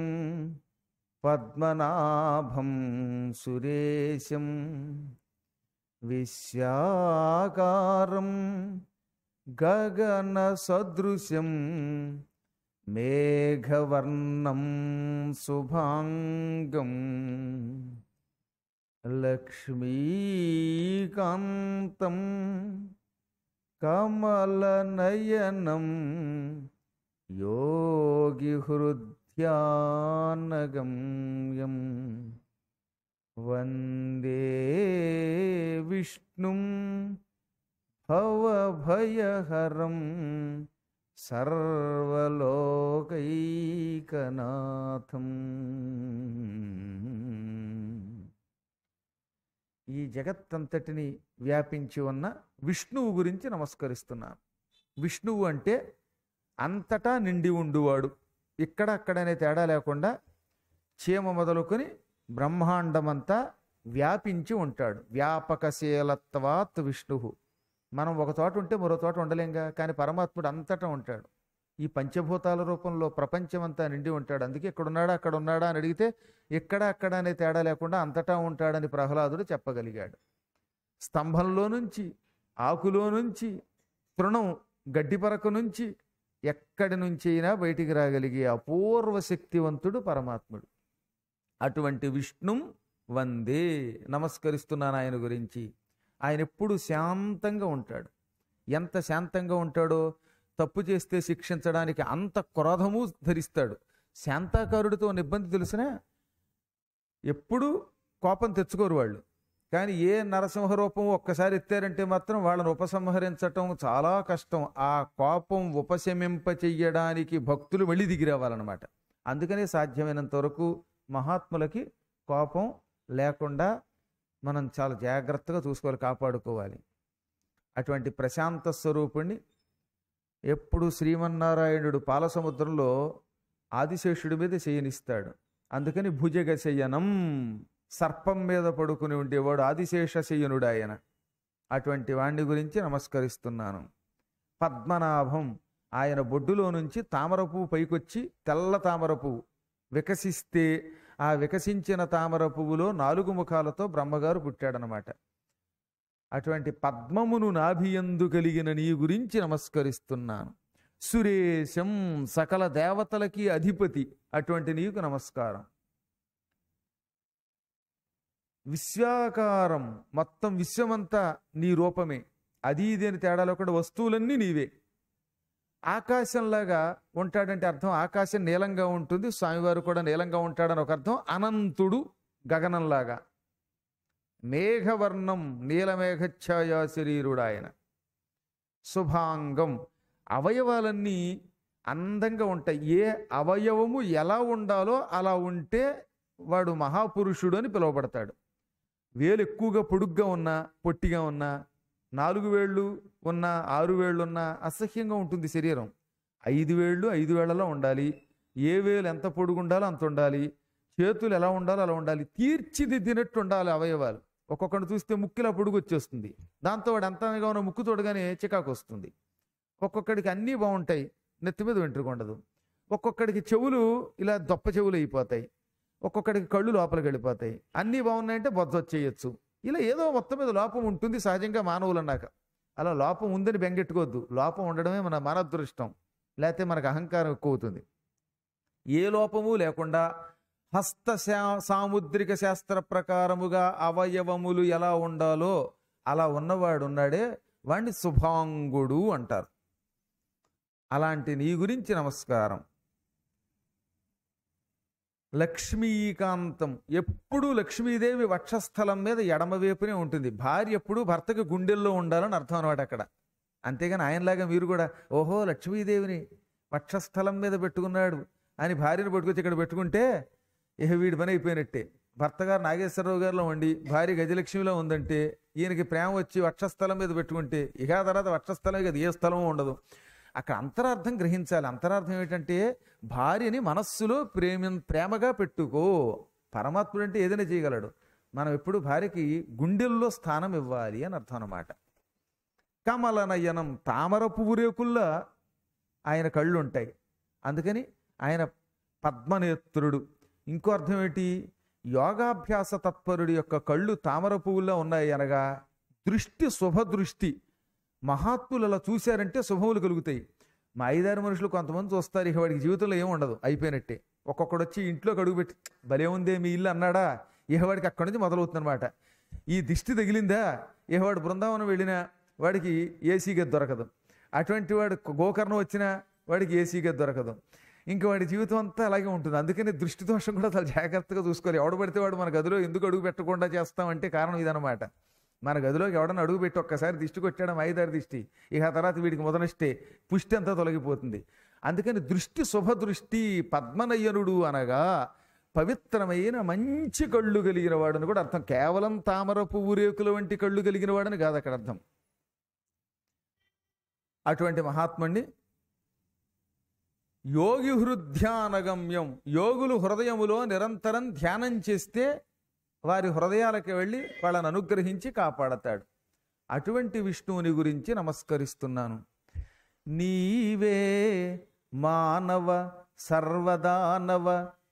Speaker 1: పద్మనాభం సురేశం విశ్యాకారం గగన సదృశం మేఘవర్ణం శుభాంగం లక్ష్మీకాంతం కమలనయనం యోగి హృద్యానగమ్యం వందే విష్ణుం భవభయహరం సర్వలోకైకనాథం. ఈ జగత్తంతటిని వ్యాపించి ఉన్న విష్ణువు గురించి నమస్కరిస్తున్నాను. విష్ణువు అంటే అంతటా నిండి ఉండువాడు, ఇక్కడ అక్కడనే తేడా లేకుండా చీమ మొదలుకొని బ్రహ్మాండమంతా వ్యాపించి ఉంటాడు. వ్యాపకశీలత్వాత్ విష్ణు. మనం ఒక చోట ఉంటే మరో చోట ఉండలేంగా, కానీ పరమాత్ముడు అంతటా ఉంటాడు. ఈ పంచభూతాల రూపంలో ప్రపంచమంతా నిండి ఉంటాడు. అందుకే ఇక్కడున్నాడా అక్కడ ఉన్నాడా అని అడిగితే ఎక్కడ అక్కడ అనే తేడా లేకుండా అంతటా ఉంటాడని ప్రహ్లాదుడు చెప్పగలిగాడు. స్తంభంలో నుంచి, ఆకులో నుంచి, తృణం గడ్డిపరకు నుంచి, ఎక్కడి నుంచి అయినా బయటికి రాగలిగే అపూర్వ శక్తివంతుడు పరమాత్ముడు. అటువంటి విష్ణుం వందే నమస్కరిస్తున్నాను ఆయన గురించి. ఆయన ఎప్పుడు శాంతంగా ఉంటాడు. ఎంత శాంతంగా ఉంటాడో, తప్పు చేస్తే శిక్షించడానికి అంత క్రోధము ధరిస్తాడు. శాంతాకారుడితో ఉన్న ఇబ్బంది తెలిసినా ఎప్పుడు కోపం తెచ్చుకోరు వాళ్ళు, కానీ ఏ నరసింహ రూపం ఒక్కసారి ఎత్తారంటే మాత్రం వాళ్ళని ఉపసంహరించటం చాలా కష్టం. ఆ కోపం ఉపశమింప చెయ్యడానికి భక్తులు వెళ్ళి దిగిరావాలన్నమాట. అందుకనే సాధ్యమైనంత వరకు మహాత్ములకి కోపం లేకుండా మనం చాలా జాగ్రత్తగా చూసుకోవాలి, కాపాడుకోవాలి. అటువంటి ప్రశాంత స్వరూపుణ్ణి ఎప్పుడు శ్రీమన్నారాయణుడు పాలసముద్రంలో ఆదిశేషుడి మీద శయనిస్తాడు. అందుకని భుజగ శయనం సర్పం మీద పడుకుని ఉండేవాడు ఆదిశేషశయనుడు ఆయన. అటువంటి వాణ్ణి గురించి నమస్కరిస్తున్నాను. పద్మనాభం, ఆయన బొడ్డులో నుంచి తామర పువ్వు పైకొచ్చి తెల్ల తామర పువ్వు వికసిస్తే ఆ వికసించిన తామర పువ్వులో నాలుగు ముఖాలతో బ్రహ్మగారు పుట్టాడనమాట. అటువంటి పద్మమును నాభియందు కలిగిన నీ గురించి నమస్కరిస్తున్నాను. సురేశం, సకల దేవతలకి అధిపతి, అటువంటి నీకు నమస్కారం. విశ్వాకారం, మొత్తం విశ్వమంతా నీ రూపమే, అది ఇది అని తేడా లేకుండా వస్తువులన్నీ నీవే. ఆకాశంలాగా ఉంటాడంటే అర్థం ఆకాశం నీలంగా ఉంటుంది, స్వామివారు కూడా నీలంగా ఉంటాడని ఒక అర్థం. అనంతుడు గగనంలాగా, మేఘవర్ణం నీలమేఘఛాయా శరీరుడు ఆయన. శుభాంగం, అవయవాలన్నీ అందంగా ఉంటాయి. ఏ అవయవము ఎలా ఉండాలో అలా ఉంటే వాడు మహాపురుషుడు అని పిలువబడతాడు. వేలు ఎక్కువగా పొడుగ్గా ఉన్నా, పొట్టిగా ఉన్నా, నాలుగు వేళ్ళు ఉన్నా, ఆరు వేళ్ళు ఉన్నా అసహ్యంగా ఉంటుంది శరీరం. ఐదు వేళ్ళు ఐదు వేళ్లలో ఉండాలి. ఏ వేలు ఎంత పొడుగు ఉండాలో అంత ఉండాలి. చేతులు ఎలా ఉండాలో అలా ఉండాలి. తీర్చిదిద్దినట్టు ఉండాలి అవయవాలు. ఒక్కొక్కడిని చూస్తే ముక్కులా పొడుగు వచ్చేస్తుంది, దాంతో వాడు అంతగా ఉన్న ముక్కు తోడగానే చికాకు వస్తుంది. ఒక్కొక్కడికి అన్నీ బాగుంటాయి, నెత్తి మీద వెంట్రుక ఉండదు. ఒక్కొక్కడికి చెవులు ఇలా దొప్ప చెవులు అయిపోతాయి, ఒక్కొక్కడికి కళ్ళు లోపలికి వెళ్ళిపోతాయి. అన్నీ బాగున్నాయంటే బొజ్జ వచ్చేయచ్చు. ఇలా ఏదో మొత్తం మీద లోపం ఉంటుంది సహజంగా మానవులు అన్నాక. అలా లోపం ఉందని బెంగెట్టుకోవద్దు. లోపం ఉండడమే మన మన అదృష్టం, లేకపోతే మనకు అహంకారం ఎక్కువ అవుతుంది. ఏ లోపము లేకుండా హస్త సాముద్రిక శాస్త్ర ప్రకారముగా అవయవములు ఎలా ఉండాలో అలా ఉన్నవాడు ఉన్నాడే, వాడిని శుభాంగుడు అంటారు. అలాంటి నీ గురించి నమస్కారం. లక్ష్మీకాంతం, ఎప్పుడూ లక్ష్మీదేవి వక్షస్థలం మీద ఎడమవైపునే ఉంటుంది. భార్య ఎప్పుడు భర్తకి గుండెల్లో ఉండాలని అర్థం అనమాట అక్కడ. అంతేగాని ఆయనలాగా మీరు కూడా ఓహో లక్ష్మీదేవిని వక్షస్థలం మీద పెట్టుకున్నాడు అని భార్యను పట్టుకొచ్చి ఇక్కడ పెట్టుకుంటే ఇహ వీడి పని అయిపోయినట్టే. భర్త గారు నాగేశ్వరరావు గారిలో ఉండి భార్య గజలక్ష్మిలో ఉందంటే ఈయనకి ప్రేమ వచ్చి వక్షస్థలం మీద పెట్టుకుంటే ఇక తర్వాత వక్షస్థలం కదా ఏ స్థలం ఉండదు. అక్కడ అంతరార్థం గ్రహించాలి. అంతరార్థం ఏంటంటే భార్యని మనస్సులో ప్రేమ ప్రేమగా పెట్టుకో. పరమాత్ముడు అంటే ఏదైనా చేయగలడు. మనం ఎప్పుడు భార్యకి గుండెల్లో స్థానం ఇవ్వాలి అని అర్థం అన్నమాట. కమలనయనం, తామర పువ్వు రేకుల్లా ఆయన కళ్ళు ఉంటాయి, అందుకని ఆయన పద్మనేత్రుడు. ఇంకో అర్థం ఏంటి, యోగాభ్యాస తత్పరుడి యొక్క కళ్ళు తామర పువ్వుల్లో ఉన్నాయి అనగా దృష్టి శుభదృష్టి. మహాత్ములు అలా చూశారంటే శుభములు కలుగుతాయి. మా ఐదారు మనుషులు కొంతమంది చూస్తారు, ఇక వాడికి జీవితంలో ఏమి ఉండదు, అయిపోయినట్టే. ఒక్కొక్కడు వచ్చి ఇంట్లోకి అడుగుపెట్టి భలే ఉందే మీ ఇల్లు అన్నాడా, ఇక వాడికి అక్కడి నుంచి మొదలవుతుంది అనమాట. ఈ దిష్టి తగిలిందా, ఇక వాడు బృందావనం వెళ్ళినా వాడికి ఏసీ గది దొరకదు. అటువంటి వాడు గోకర్ణం వచ్చినా వాడికి ఏసీ గది దొరకదు. ఇంకా వాడి జీవితం అంతా అలాగే ఉంటుంది. అందుకని దృష్టి దోషం కూడా చాలా జాగ్రత్తగా చూసుకోవాలి. ఎవడు పడితే వాడు మన గదిలో ఎందుకు అడుగు పెట్టకుండా చేస్తామంటే కారణం ఇదనమాట. మన గదిలోకి ఎవడన్నా అడుగు పెట్టి ఒక్కసారి దిష్టి కొట్టడం ఐదారు దిష్టి, ఇక ఆ తర్వాత వీడికి మొదలష్టే పుష్టి అంతా తొలగిపోతుంది. అందుకని దృష్టి శుభదృష్టి. పద్మనయనుడు అనగా పవిత్రమైన మంచి కళ్ళు కలిగిన వాడని కూడా అర్థం. కేవలం తామర పువ్వు రేకుల వంటి కళ్ళు కలిగిన వాడని కాదు అక్కడ అర్థం. అటువంటి మహాత్ముణ్ణి యోగి హృద్యానగమ్యం, యోగులు హృదయములో నిరంతరం ధ్యానం చేస్తే వారి హృదయాలకు వెళ్ళి వాళ్ళని అనుగ్రహించి కాపాడతాడు. అటువంటి విష్ణువుని గురించి నమస్కరిస్తున్నాను. నీవే మానవ సర్వదానవ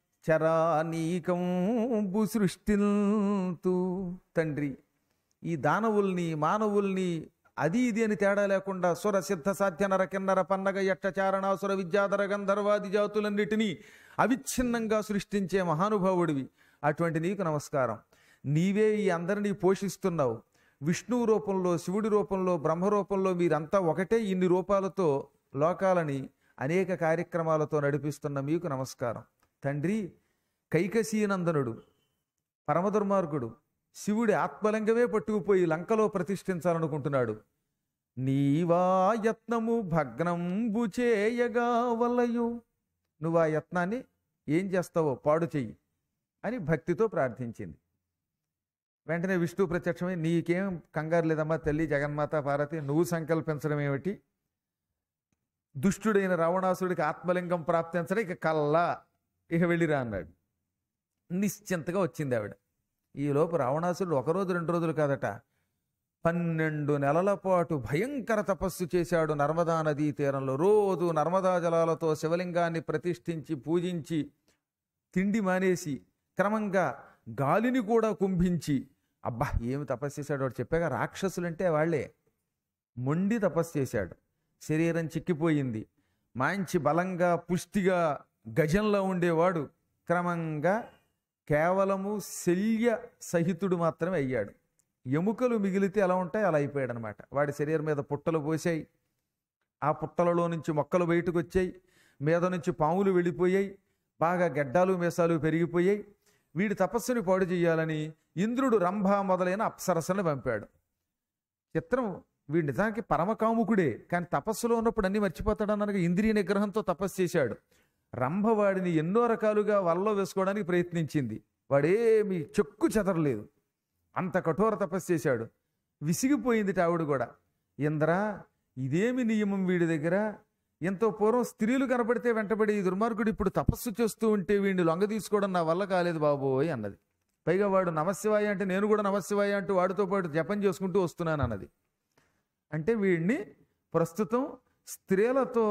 Speaker 1: చరానీకంబు సృష్టిల్తూ. తండ్రి, ఈ దానవుల్ని మానవుల్ని అది ఇది అని తేడా లేకుండా సుర సిద్ధ సాధ్య నర కిన్నర పన్నగ యక్ష చారణాసుర విద్యాధర గంధర్వాది జాతులన్నిటినీ అవిచ్ఛిన్నంగా సృష్టించే మహానుభావుడివి. అటువంటి నీకు నమస్కారం. నీవే ఈ అందరినీ పోషిస్తున్నావు. విష్ణువు రూపంలో, శివుడి రూపంలో, బ్రహ్మ రూపంలో మీరంతా ఒకటే. ఇన్ని రూపాలతో లోకాలని అనేక కార్యక్రమాలతో నడిపిస్తున్న మీకు నమస్కారం. తండ్రి, కైకసీనందనుడు పరమదుర్మార్గుడు శివుడి ఆత్మలింగమే పట్టుకుపోయి లంకలో ప్రతిష్ఠించాలనుకుంటున్నాడు. నీవా యత్నము భగ్నంబు చేయగా వలయు, నువ్వు ఆ యత్నాన్ని ఏం చేస్తావో పాడు చెయ్యి అని భక్తితో ప్రార్థించింది. వెంటనే విష్ణు ప్రత్యక్షమై, నీకేం కంగారు లేదమ్మా తల్లి జగన్మాత పార్వతి, నువ్వు సంకల్పించడం ఏమిటి, దుష్టుడైన రావణాసుడికి ఆత్మలింగం ప్రాప్తించడం ఇక కల్లా, ఇక వెళ్ళిరా అన్నాడు. నిశ్చింతగా వచ్చింది ఆవిడ. ఈలోపు రావణాసురుడు ఒకరోజు రెండు రోజులు కాదట, పన్నెండు నెలల పాటు భయంకర తపస్సు చేశాడు నర్మదా నదీ తీరంలో. రోజు నర్మదా జలాలతో శివలింగాన్ని ప్రతిష్ఠించి పూజించి తిండి మానేసి క్రమంగా గాలిని కూడా కుంభించి, అబ్బా ఏమి తపస్సు చేశాడు వాడు. చెప్పాక రాక్షసులంటే వాళ్లే. మొండి తపస్సు చేశాడు. శరీరం చిక్కిపోయింది. మంచి బలంగా పుష్టిగా గజంలో ఉండేవాడు క్రమంగా కేవలము శల్య సహితుడు మాత్రమే అయ్యాడు. ఎముకలు మిగిలితే ఎలా ఉంటాయి అలా అయిపోయాడు అనమాట. వాడి శరీరం మీద పుట్టలు పోసాయి, ఆ పుట్టలలో నుంచి మొక్కలు బయటకు వచ్చాయి, మీద నుంచి పాములు వెళ్ళిపోయాయి, బాగా గెడ్డాలు మీసాలు పెరిగిపోయాయి. వీడి తపస్సుని పాడు చేయాలని ఇంద్రుడు రంభ మొదలైన అప్సరసలను పంపాడు. చిత్రం, వీడి నిజానికి పరమకాముకుడే, కానీ తపస్సులో ఉన్నప్పుడు అన్నీ మర్చిపోతాడనగా ఇంద్రియ నిగ్రహంతో తపస్సు చేశాడు. రంభ వాడిని ఎన్నో రకాలుగా వలలో వేసుకోవడానికి ప్రయత్నించింది. వాడేమి చెక్కు చెదరలేదు, అంత కఠోర తపస్సు చేశాడు. విసిగిపోయింది ఆవిడ కూడా. ఇంద్ర, ఇదేమి నియమం వీడి దగ్గర? ఎంతో పూర్వం స్త్రీలు కనపడితే వెంటబడి ఈ దుర్మార్గుడు ఇప్పుడు తపస్సు చేస్తూ ఉంటే వీడిని లొంగ తీసుకోవడం నా వల్ల కాలేదు బాబోయ్ అన్నది. పైగా వాడు నమశివాయ అంటే నేను కూడా నమశివాయ అంటూ వాడితో పాటు జపం చేసుకుంటూ వస్తున్నాను అన్నది. అంటే వీడిని ప్రస్తుతం స్త్రీలతో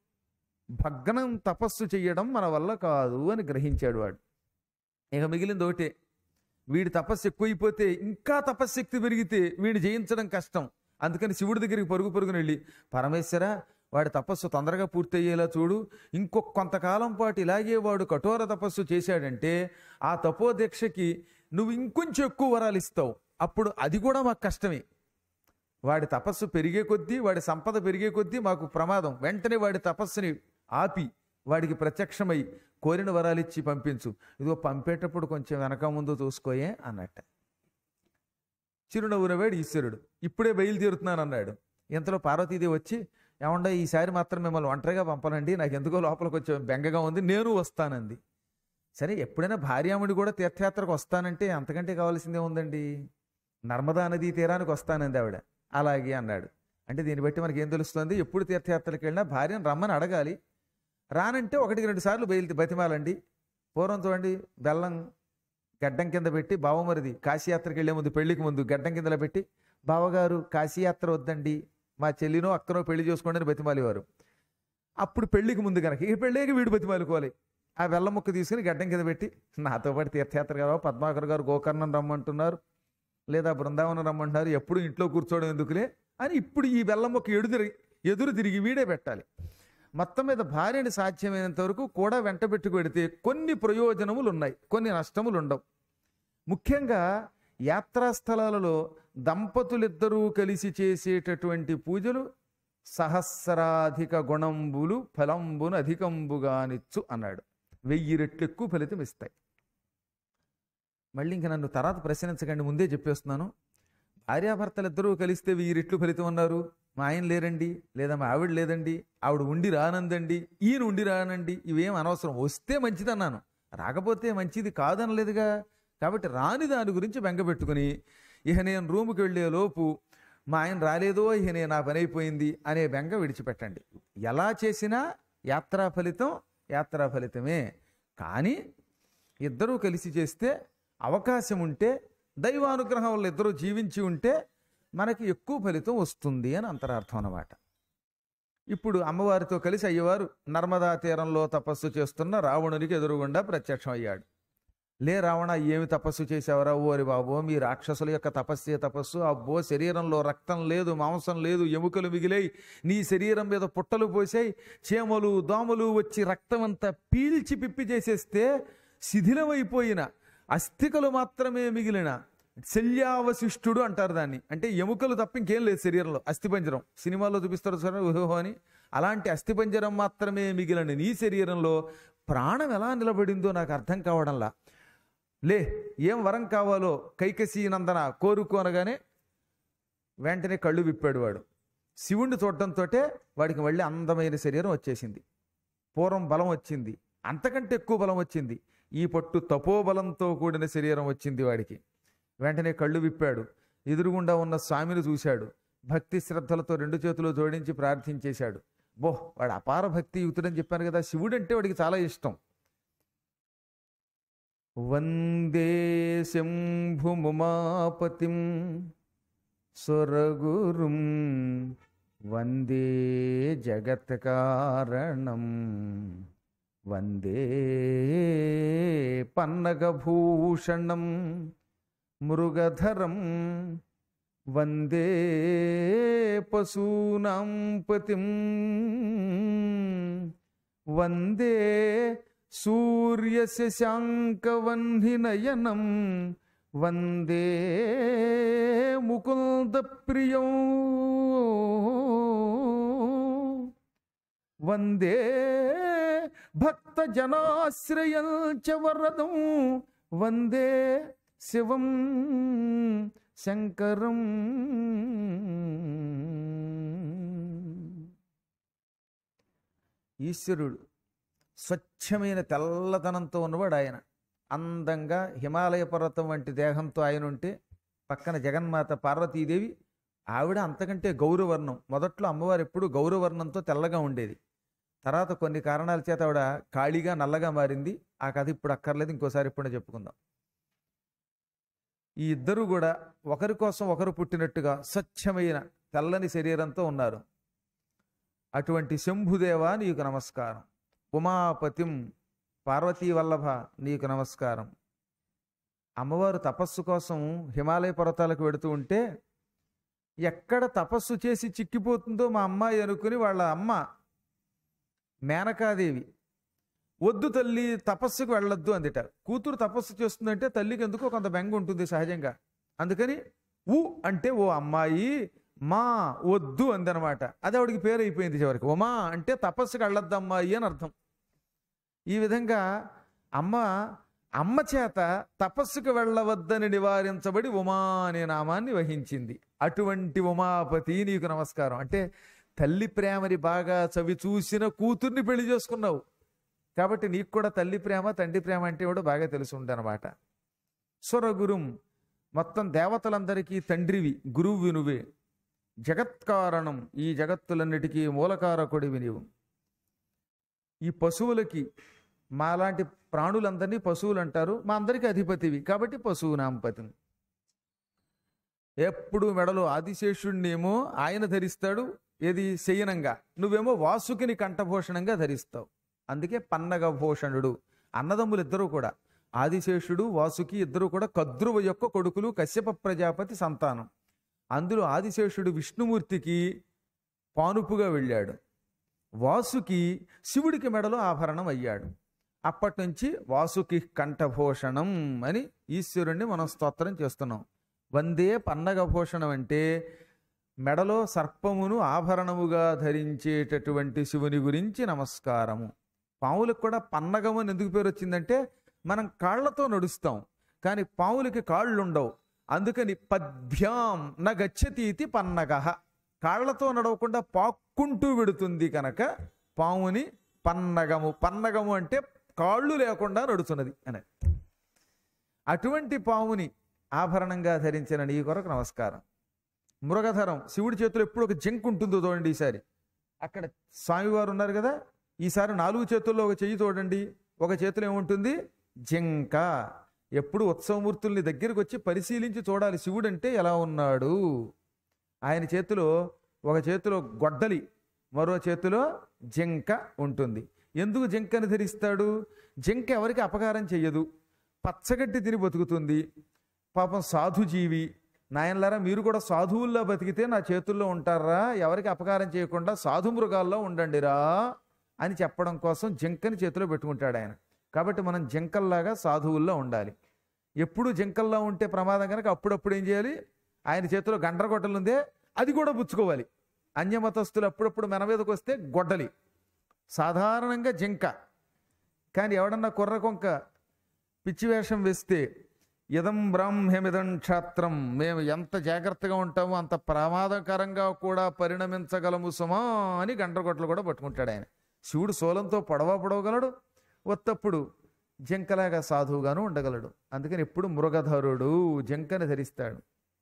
Speaker 1: భగ్నం తపస్సు చెయ్యడం మన వల్ల కాదు అని గ్రహించాడు వాడు. ఇక మిగిలింది ఒకటే, వీడి తపస్సు ఎక్కువైపోతే ఇంకా తపశ్శక్తి పెరిగితే వీడిని జయించడం కష్టం. అందుకని శివుడి దగ్గరికి పరుగు పరుగున వెళ్ళి, పరమేశ్వర వాడి తపస్సు తొందరగా పూర్తయ్యేలా చూడు, ఇంకొక కొంతకాలం పాటు ఇలాగే వాడు కఠోర తపస్సు చేశాడంటే ఆ తపోదీక్షకి నువ్వు ఇంకొంచెం ఎక్కువ వరాలు ఇస్తావు, అప్పుడు అది కూడా మాకు కష్టమే. వాడి తపస్సు పెరిగే కొద్దీ, వాడి సంపద పెరిగే కొద్దీ మాకు ప్రమాదం. వెంటనే వాడి తపస్సుని ఆపి వాడికి ప్రత్యక్షమై కోరిన వరాలిచ్చి పంపించు. ఇదిగో పంపేటప్పుడు కొంచెం వెనక ముందు చూసుకోయే అన్నట్ట. చిరునవ్వు నవ్వాడు ఈశ్వరుడు. ఇప్పుడే బయలుదేరుతున్నాను అన్నాడు. ఇంతలో పార్వతీదేవి వచ్చి, ఏమండా ఈసారి మాత్రం మిమ్మల్ని ఒంటరిగా పంపనండి, నాకు ఎందుకో లోపలికి వచ్చే బెంగగా ఉంది, నేను వస్తానంది. సరే, ఎప్పుడైనా భార్యాముడి కూడా తీర్థయాత్రకు వస్తానంటే అంతకంటే కావాల్సిందే ఉందండి. నర్మదా నదీ తీరానికి వస్తానంది ఆవిడ. అలాగే అన్నాడు. అంటే దీన్ని బట్టి మనకి ఏం తెలుస్తుంది? ఎప్పుడు తీర్థయాత్రలకు వెళ్ళినా భార్యను రమ్మని అడగాలి. రానంటే ఒకటికి రెండు సార్లు బయలు బతిమాలండి. పూర్వం చూడండి, బెల్లం గడ్డం కింద పెట్టి బావమరిది కాశీయాత్రకు వెళ్ళే ముందు, పెళ్లికి ముందు గడ్డం కిందలో పెట్టి, బావగారు కాశీయాత్ర వద్దండి, మా చెల్లినో అక్కనో పెళ్లి చేసుకోండి అని బతిమాలేవారు. అప్పుడు పెళ్లికి ముందు కనుక, ఈ పెళ్ళికి వీడు బతిమాలుకోవాలి. ఆ బెల్లం ముక్క తీసుకుని గడ్డం కింద పెట్టి, నాతో పాటు తీర్థయాత్ర కదా, పద్మాకర్ గారు గోకర్ణం రమ్మంటున్నారు, లేదా బృందావనం రమ్మంటున్నారు, ఎప్పుడు ఇంట్లో కూర్చోవడం ఎందుకులే అని ఇప్పుడు ఈ బెల్లం ముక్క ఎదురు ఎదురు తిరిగి వీడే పెట్టాలి. మొత్తం మీద భార్యని సాధ్యమైనంత వరకు కూడా వెంట పెట్టుకు పెడితే కొన్ని ప్రయోజనములు ఉన్నాయి, కొన్ని నష్టములు ఉండవు. ముఖ్యంగా యాత్రాస్థలాలలో దంపతులిద్దరూ కలిసి చేసేటటువంటి పూజలు సహస్రాధిక గుణంబులు ఫలంబును అధికంబుగానిచ్చు అన్నాడు. వెయ్యి రెట్లు ఎక్కువ ఫలితం ఇస్తాయి. మళ్ళీ ఇంక నన్ను తర్వాత ప్రశ్నించకండి, ముందే చెప్పేస్తున్నాను. భార్యాభర్తలిద్దరూ కలిస్తే వెయ్యి రెట్లు ఫలితం అన్నారు. మా ఆయన లేరండి, లేదా మా ఆవిడ లేదండి, ఆవిడ ఉండి రానందండి, ఈయన ఉండి రానండి, ఇవేం అనవసరం, వస్తే మంచిది అన్నాను, రాకపోతే మంచిది కాదనలేదుగా. కాబట్టి రాని దాని గురించి బెంగపెట్టుకుని ఇక నేను రూముకి వెళ్ళే లోపు మా ఆయన రాలేదో, ఇక నేను నా పని అయిపోయింది అనే బెంగ విడిచిపెట్టండి. ఎలా చేసినా యాత్రా ఫలితం యాత్రా ఫలితమే. కానీ ఇద్దరూ కలిసి చేస్తే, అవకాశం ఉంటే, దైవానుగ్రహం వల్ల ఇద్దరూ జీవించి ఉంటే మనకి ఎక్కువ ఫలితం వస్తుంది అని అంతరార్థం అన్నమాట. ఇప్పుడు అమ్మవారితో కలిసి అయ్యవారు నర్మదా తీరంలో తపస్సు చేస్తున్న రావణునికి ఎదురుగుండా ప్రత్యక్షం అయ్యాడు. లే రావణ, ఏమి తపస్సు చేసావరా? ఓరి బాబో, మీ రాక్షసుల యొక్క తపస్సే తపస్సు. అబ్బో, శరీరంలో రక్తం లేదు, మాంసం లేదు, ఎముకలు మిగిలాయి, నీ శరీరం మీద పుట్టలు పోసాయి, చీమలు దోమలు వచ్చి రక్తం అంతా పీల్చి పిప్పి చేసేస్తే శిథిలమైపోయిన అస్థికలు మాత్రమే మిగిలిన శల్యావశిష్ఠుడు అంటారు దాన్ని. అంటే ఎముకలు తప్ప ఇంకేం లేదు శరీరంలో, అస్థిపంజరం. సినిమాలో చూపిస్తారు సార్ ఊహో అని. అలాంటి అస్థిపంజరం మాత్రమే మిగిలిన నీ శరీరంలో ప్రాణం ఎలా నిలబడిందో నాకు అర్థం కావడంలా. లే, ఏం వరం కావాలో కైకసీ నందన కోరుకో అనగానే వెంటనే కళ్ళు విప్పాడు వాడు. శివుణ్ణి చూడటంతో వాడికి మళ్ళీ అందమైన శరీరం వచ్చేసింది. పూర్వం బలం వచ్చింది, అంతకంటే ఎక్కువ బలం వచ్చింది. ఈ పట్టు తపోబలంతో కూడిన శరీరం వచ్చింది వాడికి. వెంటనే కళ్ళు విప్పాడు, ఎదురుగుండా ఉన్న స్వామిని చూశాడు. భక్తి శ్రద్ధలతో రెండు చేతులు జోడించి ప్రార్థించేశాడు. బో, వాడు అపార భక్తి యుక్తుడని చెప్పాను కదా, శివుడు అంటే వాడికి చాలా ఇష్టం. వందే శంభుముమాపతిం సురగురుం వందే జగత్కారణం వందే పన్నగభూషణం మృగధరం వందే పశూనాం పతిం వందే సూర్యశశాంకవహ్నినయనం వందే ముకుందప్రియం వందే భక్తజనాశ్రయం చ వరదం వందే శివం శంకరం. ఈశ్వరుడు స్వచ్ఛమైన తెల్లదనంతో ఉన్నవాడు ఆయన. అందంగా హిమాలయ పర్వతం వంటి దేహంతో ఆయన ఉంటే పక్కన జగన్మాత పార్వతీదేవి, ఆవిడ అంతకంటే గౌరవర్ణం. మొదట్లో అమ్మవారు ఎప్పుడు గౌరవర్ణంతో తెల్లగా ఉండేది. తర్వాత కొన్ని కారణాల చేత ఆవిడ ఖాళీగా నల్లగా మారింది. ఆ కథ ఇప్పుడు అక్కర్లేదు, ఇంకోసారి ఎప్పుడైనా చెప్పుకుందాం. ఈ ఇద్దరు కూడా ఒకరి కోసం ఒకరు పుట్టినట్టుగా స్వచ్ఛమైన తెల్లని శరీరంతో ఉన్నారు. అటువంటి శంభుదేవ నీకు నమస్కారం. ఉమాపతిం పార్వతీ వల్లభ నీకు నమస్కారం. అమ్మవారు తపస్సు కోసం హిమాలయ పర్వతాలకు వెడుతూ ఉంటే ఎక్కడ తపస్సు చేసి చిక్కిపోతుందో మా అమ్మాయి అనుకుని వాళ్ళ అమ్మ మేనకాదేవి వద్దు తల్లి తపస్సుకు వెళ్ళొద్దు అందిట. కూతురు తపస్సు చేస్తుందంటే తల్లికి ఎందుకో కొంత బెంగ ఉంటుంది సహజంగా. అందుకని ఊ అంటే ఓ అమ్మాయి, మా వద్దు అందనమాట. అది ఆవిడికి పేరు అయిపోయింది చివరికి. ఉమా అంటే తపస్సుకు వెళ్ళొద్దు అమ్మాయి అని అర్థం. ఈ విధంగా అమ్మ అమ్మ చేత తపస్సుకు వెళ్ళవద్దని నివారించబడి ఉమా అనే నామాన్ని వహించింది. అటువంటి ఉమాపతి నీకు నమస్కారం. అంటే తల్లి ప్రేమని బాగా చవి చూసిన కూతుర్ని పెళ్లి చేసుకున్నావు కాబట్టి నీకు కూడా తల్లి ప్రేమ తండ్రి ప్రేమ అంటే కూడా బాగా తెలిసి ఉండనమాట. స్వరగురుం మొత్తం దేవతలందరికీ తండ్రివి, గురువు నువ్వే. జగత్కారణం ఈ జగత్తులన్నిటికీ మూలకారకుడివి నీవు. ఈ పశువులకి మాలాంటి ప్రాణులందరినీ పశువులు అంటారు, మా అందరికీ అధిపతివి కాబట్టి పశువునాంపతిని. ఎప్పుడు మెడలో ఆదిశేషుణ్ణేమో ఆయన ధరిస్తాడు, ఏది శయనంగా, నువ్వేమో వాసుకిని కంఠభూషణంగా ధరిస్తావు. అందుకే పన్నగ భూషణుడు. అన్నదమ్ములు ఇద్దరు కూడా, ఆదిశేషుడు వాసుకి ఇద్దరు కూడా కద్రువ యొక్క కొడుకులు, కశ్యప ప్రజాపతి సంతానం. అందులో ఆదిశేషుడు విష్ణుమూర్తికి పానుపుగా వెళ్ళాడు, వాసుకి శివుడికి మెడలో ఆభరణం అయ్యాడు. అప్పటి నుంచి వాసుకి కంఠభూషణం అని ఈశ్వరుణ్ణి మనం స్తోత్రం చేస్తున్నాం. వందే పన్నగభూషణం అంటే మెడలో సర్పమును ఆభరణముగా ధరించేటటువంటి శివుని గురించి నమస్కారము. పావులకు కూడా పన్నగము అని ఎందుకు పేరు వచ్చిందంటే మనం కాళ్లతో నడుస్తాం కానీ పావులకి కాళ్ళు ఉండవు. అందుకని పద్భ్యాం న గచ్చతీతి పన్నగ, కాళ్లతో నడవకుండా పాక్కుంటూ వెడుతుంది కనుక పావుని పన్నగము. పన్నగము అంటే కాళ్ళు లేకుండా నడుచున్నది అని. అటువంటి పావుని ఆభరణంగా ధరించిన నీ కొరకు నమస్కారం. మృగధరం శివుడి చేతిలో ఎప్పుడు ఒక జింక ఉంటుందో చూడండి. ఈసారి అక్కడ స్వామివారు ఉన్నారు కదా, ఈసారి నాలుగు చేతుల్లో ఒక చెయ్యి చూడండి. ఒక చేతిలో ఏముంటుంది? జింక. ఎప్పుడు ఉత్సవమూర్తుల్ని దగ్గరికి వచ్చి పరిశీలించి చూడాలి శివుడు అంటే ఎలా ఉన్నాడు. ఆయన చేతిలో ఒక చేతిలో గొడ్డలి, మరో చేతిలో జింక ఉంటుంది. ఎందుకు జింకని ధరిస్తాడు? జింక ఎవరికి అపకారం చెయ్యదు, పచ్చగడ్డి తిని బతుకుతుంది, పాపం సాధుజీవి. నాయనలారా మీరు కూడా సాధువుల్లో బతికితే నా చేతుల్లో ఉంటారా, ఎవరికి అపకారం చేయకుండా సాధు మృగాల్లో ఉండండిరా అని చెప్పడం కోసం జింకని చేతిలో పెట్టుకుంటాడు ఆయన. కాబట్టి మనం జింకల్లాగా సాధువుల్లో ఉండాలి. ఎప్పుడు జింకల్లా ఉంటే ప్రమాదం కనుక అప్పుడప్పుడు ఏం చేయాలి? ఆయన చేతిలో గండ్రగొడ్డలు ఉందే అది కూడా పుచ్చుకోవాలి. అన్యమతస్తులు అప్పుడప్పుడు మన మీదకి వస్తే గొడ్డలి, సాధారణంగా జింక. కానీ ఎవడన్నా కుర్ర కొంక పిచ్చి వేషం వేస్తే ఇదం బ్రాహ్మ్యమిదం క్షాత్రం, మేము ఎంత జాగ్రత్తగా ఉంటామో అంత ప్రమాదకరంగా కూడా పరిణమించగలము సుమా అని గండ్రగొడ్డలు కూడా పట్టుకుంటాడు ఆయన. శివుడు శూలంతో పొడవ పొడవగలడు, ఒత్తప్పుడు జింకలాగా సాధువుగాను ఉండగలడు. అందుకని ఎప్పుడు మృగధరుడు జింకని ధరిస్తాడు.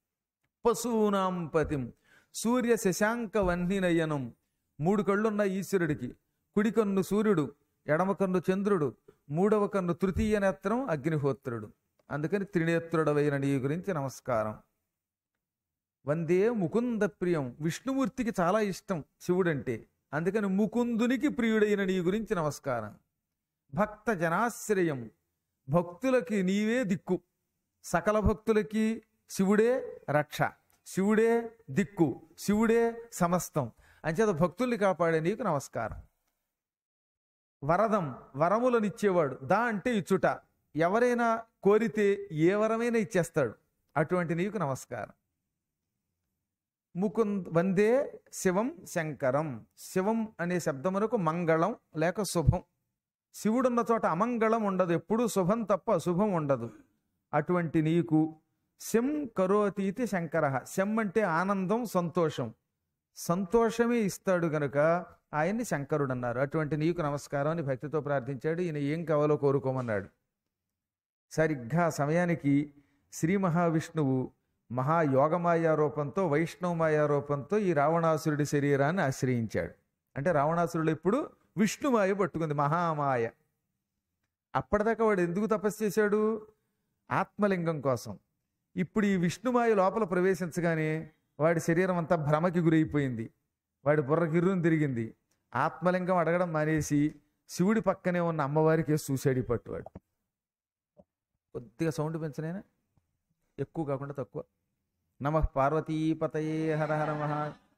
Speaker 1: పశూనాం పతిం సూర్య శశాంక వహ్నినయనం. మూడు కళ్ళున్న ఈశ్వరుడికి కుడి కన్ను సూర్యుడు, ఎడమ కన్ను చంద్రుడు, మూడవ కన్ను తృతీయ నేత్రం అగ్నిహోత్రుడు. అందుకని త్రినేత్రుడవైన నీ గురించి నమస్కారం. వందే ముకుంద ప్రియం, విష్ణుమూర్తికి చాలా ఇష్టం శివుడంటే, అందుకని ముకుందునికి ప్రియుడైన నీ గురించి నమస్కారం. భక్త జనాశ్రయం, భక్తులకి నీవే దిక్కు, సకల భక్తులకి శివుడే రక్ష, శివుడే దిక్కు, శివుడే సమస్తం. అంచేత భక్తుల్ని కాపాడే నీకు నమస్కారం. వరదం, వరములనిచ్చేవాడు. దా అంటే ఇచ్చుట, ఎవరైనా కోరితే ఏ వరమైనా ఇచ్చేస్తాడు, అటువంటి నీకు నమస్కారం. ముకుంద్ వందే శివం శంకరం. శివం అనే శబ్దమునకు మంగళం లేక శుభం. శివుడున్న చోట అమంగళం ఉండదు, ఎప్పుడూ శుభం తప్ప అశుభం ఉండదు. అటువంటి నీకు శం కరోతీతి శంకర. శం అంటే ఆనందం, సంతోషం, సంతోషమే ఇస్తాడు గనుక ఆయన్ని శంకరుడు అన్నారు. అటువంటి నీకు నమస్కారం అని భక్తితో ప్రార్థించాడు. ఈయన ఏం కావాలో కోరుకోమన్నాడు. సరిగ్గా సమయానికి శ్రీ మహావిష్ణువు మహాయోగమాయా రూపంతో, వైష్ణవమాయా రూపంతో ఈ రావణాసురుడి శరీరాన్ని ఆశ్రయించాడు. అంటే రావణాసురుడు ఇప్పుడు విష్ణుమాయ పట్టుకుంది, మహామాయ. అప్పటిదాకా వాడు ఎందుకు తపస్సు చేశాడు? ఆత్మలింగం కోసం. ఇప్పుడు ఈ విష్ణుమాయ లోపల ప్రవేశించగానే వాడి శరీరం అంతా భ్రమకి గురైపోయింది, వాడి బుర్ర గిర్రును తిరిగింది. ఆత్మలింగం అడగడం మానేసి శివుడి పక్కనే ఉన్న అమ్మవారికి చూశాడు పట్టువాడు. కొద్దిగా సౌండ్ పెంచనైనా, ఎక్కువ కాకుండా తక్కువ. నమః పార్వతీపతయే హర హర మహా.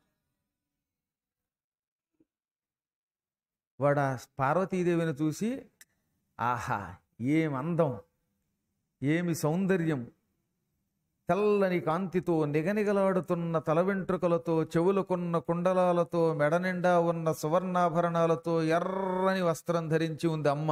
Speaker 1: వాడు ఆ పార్వతీదేవిని చూసి, ఆహా ఏం అందం, ఏమి సౌందర్యం, తెల్లని కాంతితో నిగనిగలాడుతున్న తల వెంట్రుకలతో, చెవులకున్న కుండలాలతో, మెడ నిండా ఉన్న సువర్ణాభరణాలతో ఎర్రని వస్త్రం ధరించి ఉంది అమ్మ.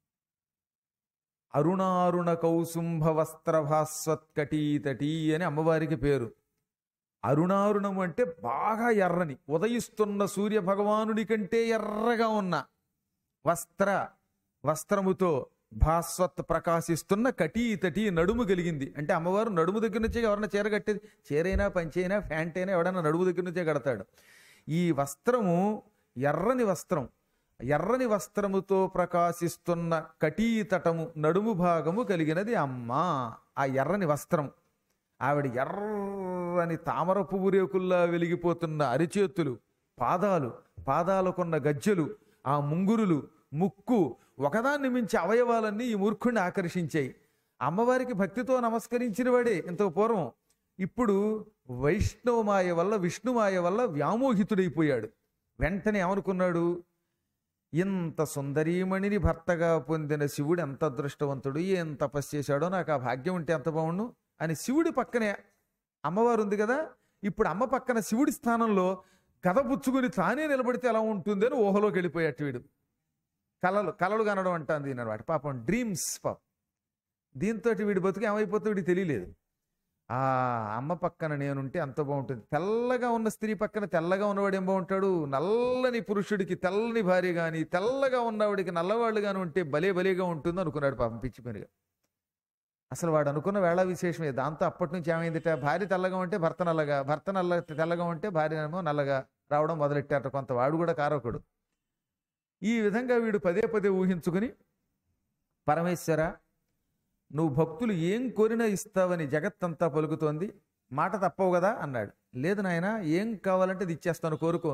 Speaker 1: అరుణారుణ కౌసుంభ వస్త్ర భాస్వత్కటీతటీ అని అమ్మవారికి పేరు. అరుణారుణం అంటే బాగా ఎర్రని, ఉదయిస్తున్న సూర్య భగవానుడి కంటే ఎర్రగా ఉన్న వస్త్ర వస్త్రముతో భాస్వత్ ప్రకాశిస్తున్న కటీతటి నడుము కలిగింది. అంటే అమ్మవారు నడుము దగ్గర నుంచే ఎవరన్నా చీర కట్టేది, చీరైనా పంచైనా ప్యాంట్ అయినా ఎవడన్నా నడుము దగ్గర నుంచే కడతాడు. ఈ వస్త్రము ఎర్రని వస్త్రం, ఎర్రని వస్త్రముతో ప్రకాశిస్తున్న కటీతటము నడుము భాగము కలిగినది అమ్మ. ఆ ఎర్రని వస్త్రం, ఆవిడ ఎర్రని తామర పువ్వు రేకుల్లా వెలిగిపోతున్న అరిచేతులు, పాదాలు, పాదాలకున్న గజ్జెలు, ఆ ముంగురులు, ముక్కు, ఒకదాన్ని మించి అవయవాలన్నీ ఈ మూర్ఖుణ్ణి ఆకర్షించాయి. అమ్మవారికి భక్తితో నమస్కరించిన వాడే ఇంతకు పూర్వం. ఇప్పుడు వైష్ణవమాయ వల్ల, విష్ణుమాయ వల్ల వ్యామోహితుడైపోయాడు. వెంటనే ఏమనుకున్నాడు, ఇంత సుందరీమణిని భర్తగా పొందిన శివుడు ఎంత అదృష్టవంతుడు, ఏం తపస్సు చేశాడో, నాకు ఆ భాగ్యం ఉంటే ఎంత బాగుండు అని శివుడి పక్కనే అమ్మవారు ఉంది కదా, ఇప్పుడు అమ్మ పక్కన శివుడి స్థానంలో గద పుచ్చుకుని తానే నిలబడితే ఎలా ఉంటుంది అని ఊహలోకి వెళ్ళిపోయాడు వీడు. కలలు కలలు కనడం అంటాను దీని అనమాట. పాపం డ్రీమ్స్ పాపం. దీంతో వీడి బతుకు ఏమైపోతే వీడికి తెలియలేదు. ఆ అమ్మ పక్కన నేనుంటే అంత బాగుంటుంది. తెల్లగా ఉన్న స్త్రీ పక్కన తెల్లగా ఉన్నవాడు ఏం బాగుంటాడు, నల్లని పురుషుడికి తెల్లని భార్య కానీ, తెల్లగా ఉన్నవాడికి నల్లవాళ్ళు కానీ ఉంటే భలే భలేగా ఉంటుంది అనుకున్నాడు పాపం పిచ్చి పనిగా. అసలు వాడు అనుకున్న వేళ విశేషమే. దాంతో అప్పటి నుంచి ఏమైందిట, భార్య తెల్లగా ఉంటే భర్త నల్లగా, భర్త నల్ల తెల్లగా ఉంటే భార్య ఏమో నల్లగా రావడం మొదలెట్టారట కొంత. వాడు కూడా కారకుడు. ఈ విధంగా వీడు పదే పదే ఊహించుకుని, పరమేశ్వర నువ్వు భక్తులు ఏం కోరినా ఇస్తావని జగత్తంతా పలుకుతోంది, మాట తప్పవు కదా అన్నాడు. లేదు నాయన, ఏం కావాలంటే అది ఇచ్చేస్తాను, కోరుకో.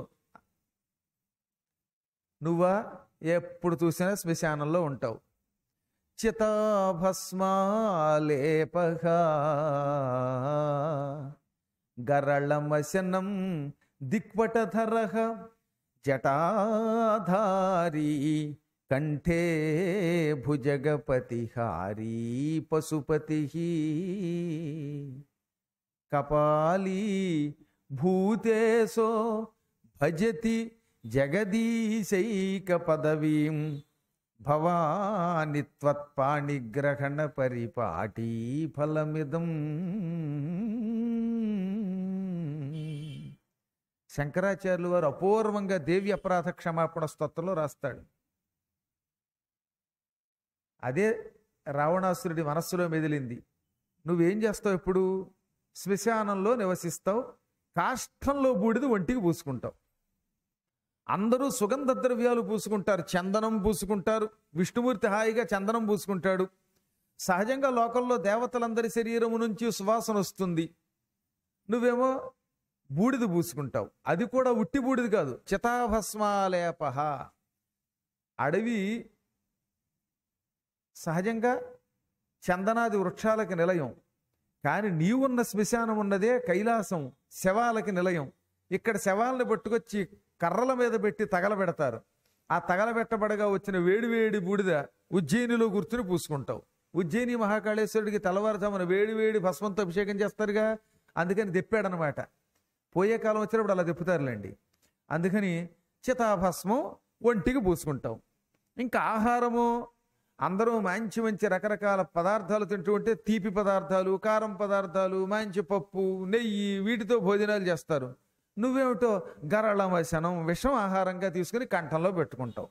Speaker 1: నువ్వా ఎప్పుడు చూసినా శ్మశానంలో ఉంటావు, చితాభస్మాలేపహ గరళమశనం దిక్పటధరః జటాధారీ కంఠే భుజగపతిహారీ పశుపతి కపాలీ భూతేశో భజతి జగదీశైక పదవీం భవాని త్వత్పాణిగ్రహణ పరిపాటీ ఫలమిదం. శంకరాచార్యులు వారు అపూర్వంగా దేవి అపరాధ క్షమాపణ స్తోత్రంలో రాస్తాడు. అదే రావణాసురుడి మనస్సులో మెదిలింది. నువ్వేం చేస్తావు, ఇప్పుడు శ్మశానంలో నివసిస్తావు, కాష్టంలో బూడిద ఒంటికి పూసుకుంటావు. అందరూ సుగంధ ద్రవ్యాలు పూసుకుంటారు, చందనం పూసుకుంటారు. విష్ణుమూర్తి హాయిగా చందనం పూసుకుంటాడు. సహజంగా లోకంలో దేవతలందరి శరీరము నుంచి సువాసన వస్తుంది. నువ్వేమో బూడిద పూసుకుంటావు. అది కూడా ఉట్టి బూడిది కాదు, చితాభస్మాలేప. అడవి సహజంగా చందనాది వృక్షాలకి నిలయం. కానీ నీవున్న శ్మశానం ఉన్నదే కైలాసం, శవాలకి నిలయం. ఇక్కడ శవాలను పట్టుకొచ్చి కర్రల మీద పెట్టి తగలబెడతారు. ఆ తగలబెట్టబడగా వచ్చిన వేడివేడి బూడిద ఉజ్జయినిలో కూర్చుని పూసుకుంటావు. ఉజ్జయిని మహాకాళేశ్వరుడికి తెల్లవారుజామున వేడి వేడి భస్మంతో అభిషేకం చేస్తారుగా, అందుకని దెప్పాడనమాట. పోయే కాలం వచ్చినప్పుడు అలా దెప్పుతారులేండి. అందుకని చితాభస్మం ఒంటికి పూసుకుంటావు. ఇంకా ఆహారము అందరూ మంచి మంచి రకరకాల పదార్థాలు తింటూ ఉంటే తీపి పదార్థాలు, కారం పదార్థాలు, మంచి పప్పు, నెయ్యి, వీటితో భోజనాలు చేస్తారు. నువ్వేమిటో గరళం వశనం విషం ఆహారంగా తీసుకుని కంఠంలో పెట్టుకుంటావు.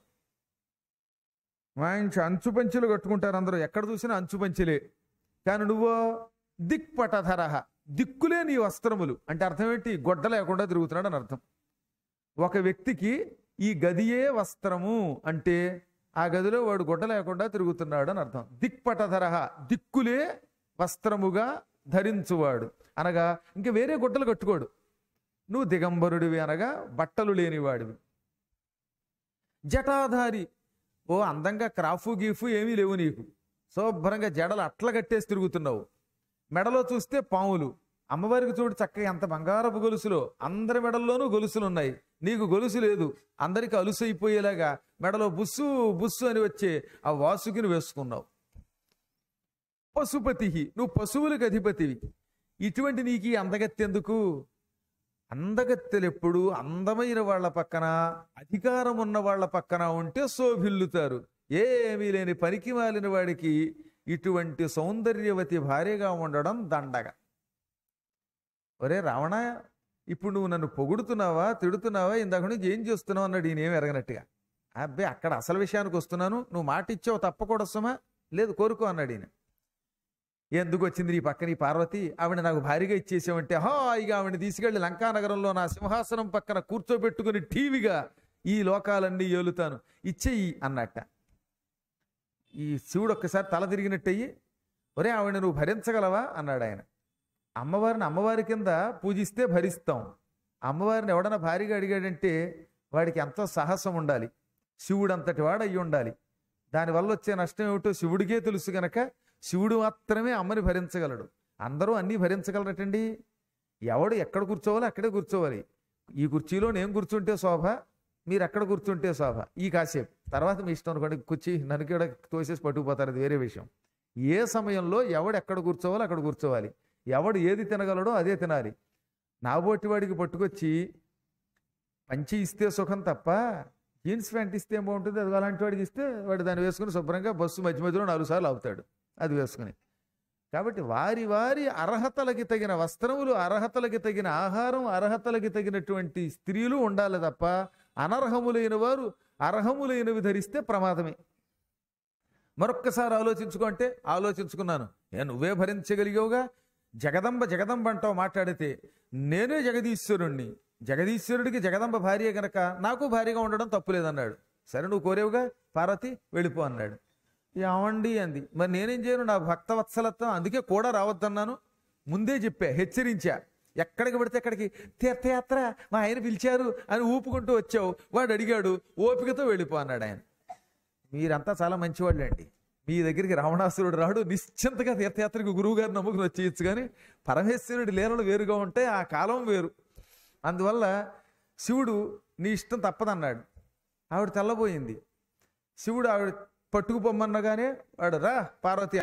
Speaker 1: మంచి అంచు పంచులు కట్టుకుంటారు అందరూ, ఎక్కడ చూసినా అంచు పంచులే. కానీ నువ్వు దిక్పటధరహ, దిక్కులే నీ వస్త్రములు. అంటే అర్థం ఏంటి? గొడ్డ లేకుండా తిరుగుతున్నాడు అని అర్థం. ఒక వ్యక్తికి ఈ గదియే వస్త్రము అంటే ఆ గదిలో వాడు గుడ్డ లేకుండా తిరుగుతున్నాడు అని అర్థం. దిక్పటధరహ, దిక్కులే వస్త్రముగా ధరించువాడు అనగా ఇంక వేరే గుడ్డలు కట్టుకోడు. నువ్వు దిగంబరుడివి అనగా బట్టలు లేనివాడివి. జటాధారి, ఓ అందంగా క్రాఫు గీఫు ఏమీ లేవు నీకు, శుభ్రంగా జడలు అట్ల కట్టేసి తిరుగుతున్నావు. మెడలో చూస్తే పాములు. అమ్మవారికి చూడు చక్కగా ఎంత బంగారపు గొలుసులో, అందరి మెడల్లోనూ గొలుసులు ఉన్నాయి, నీకు గొలుసు లేదు. అందరికి అలుసు అయిపోయేలాగా మెడలో బుస్సు బుస్సు అని వచ్చే ఆ వాసుకిని వేసుకున్నావు. పశుపతి, నువ్వు పశువులకు అధిపతివి. ఇటువంటి నీకు అందగత్తె ఎందుకు? అందగత్తెలు ఎప్పుడు అందమైన వాళ్ళ పక్కన, అధికారం ఉన్న వాళ్ళ పక్కన ఉంటే శోభిల్లుతారు. ఏమీ లేని పనికి మాలిన వాడికి ఇటువంటి సౌందర్యవతి భార్యగా ఉండడం దండగ. ఒరే రావణ, ఇప్పుడు నువ్వు నన్ను పొగుడుతున్నావా తిడుతున్నావా, ఇందాక నుంచి ఏం చేస్తున్నావు అన్నాడు ఈయన ఏమి ఎరగనట్టుగా. అబ్బాయి అక్కడ అసలు విషయానికి వస్తున్నాను, నువ్వు మాట ఇచ్చావు తప్పకూడదమ్మా, లేదు కోరుకో అన్నాడు ఈయన. ఎందుకు వచ్చింది నీ పక్కన ఈ పార్వతి, ఆవిడ నాకు భారీగా ఇచ్చేసావంటే హాయిగా ఆవిడని తీసుకెళ్లి లంకానగరంలో నా సింహాసనం పక్కన కూర్చోబెట్టుకుని టీవీగా ఈ లోకాలన్నీ ఏలుతాను, ఇచ్చేయి అన్నట్ట. ఈ శివుడు ఒక్కసారి తల తిరిగినట్టయి, ఒరే ఆవిడ నువ్వు భరించగలవా అన్నాడు ఆయన. అమ్మవారిని అమ్మవారి కింద పూజిస్తే భరిస్తాం. అమ్మవారిని ఎవడన్నా భారీగా అడిగాడంటే వాడికి ఎంతో సాహసం ఉండాలి, శివుడు అంతటి వాడు అయ్యి ఉండాలి. దానివల్ల వచ్చే నష్టం ఏమిటో శివుడికే తెలుసు గనక శివుడు మాత్రమే అమ్మని భరించగలడు. అందరూ అన్నీ భరించగలరటండి. ఎవడు ఎక్కడ కూర్చోవాలో అక్కడే కూర్చోవాలి. ఈ కుర్చీలో నేను కూర్చుంటే శోభ, మీరు ఎక్కడ కూర్చుంటే శోభ. ఈ కాసేపు తర్వాత మీ ఇష్టం అనుకోండి, కుర్చీ నన్ను కూడా తోసేసి పట్టుకుపోతారు, అది వేరే విషయం. ఏ సమయంలో ఎవడు ఎక్కడ కూర్చోవాలో అక్కడ కూర్చోవాలి, ఎవడు ఏది తినగలడో అదే తినాలి. నాబోటి వాడికి పట్టుకొచ్చి పంచి ఇస్తే సుఖం తప్ప జీన్స్ ప్యాంట్ ఇస్తే ఏం బాగుంటుంది, అది అలాంటి వాడికి ఇస్తే వాడు దాన్ని వేసుకుని శుభ్రంగా బస్సు మధ్య మధ్యలో నాలుగు సార్లు అవుతాడు అది వేసుకుని. కాబట్టి వారి వారి అర్హతలకి తగిన వస్త్రములు, అర్హతలకి తగిన ఆహారం, అర్హతలకి తగినటువంటి స్త్రీలు ఉండాలి తప్ప అనర్హములైన వారు అర్హములైనవి ధరిస్తే ప్రమాదమే. మరొక్కసారి ఆలోచించుకుంటే ఆలోచించుకున్నాను. ఏ నువ్వే భరించగలిగావుగా, జగదంబ జగదంబ అంటావు మాట్లాడితే, నేనే జగదీశ్వరుణ్ణి, జగదీశ్వరుడికి జగదంబ భార్య గనక నాకు భార్యగా ఉండడం తప్పులేదన్నాడు. సరే నువ్వు కోరేవుగా పార్వతి వెళ్ళిపో అన్నాడు. ఏమండి అంది. మరి నేనేం చేయను, నా భక్తవత్సలత్వం, అందుకే కూడా రావద్దన్నాను, ముందే చెప్పా, హెచ్చరించా. ఎక్కడికి పడితే ఎక్కడికి తీర్థయాత్ర మా ఆయన పిలిచారు అని ఊపుకుంటూ వచ్చావు, వాడు అడిగాడు ఓపికతో వెళ్ళిపో అన్నాడు ఆయన. మీరంతా చాలా మంచివాళ్ళండి, మీ దగ్గరికి రావణాసురుడు రాడు, నిశ్చింతగా తీర్థయాత్రకు గురువు గారిని నమ్ముకుని వచ్చేయచ్చు. కానీ పరమేశ్వరుడి లీలలు వేరుగా ఉంటాయి, ఆ కాలం వేరు. అందువల్ల శివుడు నీ ఇష్టం తప్పదన్నాడు. ఆవిడ తెల్లబోయింది. శివుడు ఆవిడ పట్టుకుపోమ్మన్నగానే వాడు రా పార్వతి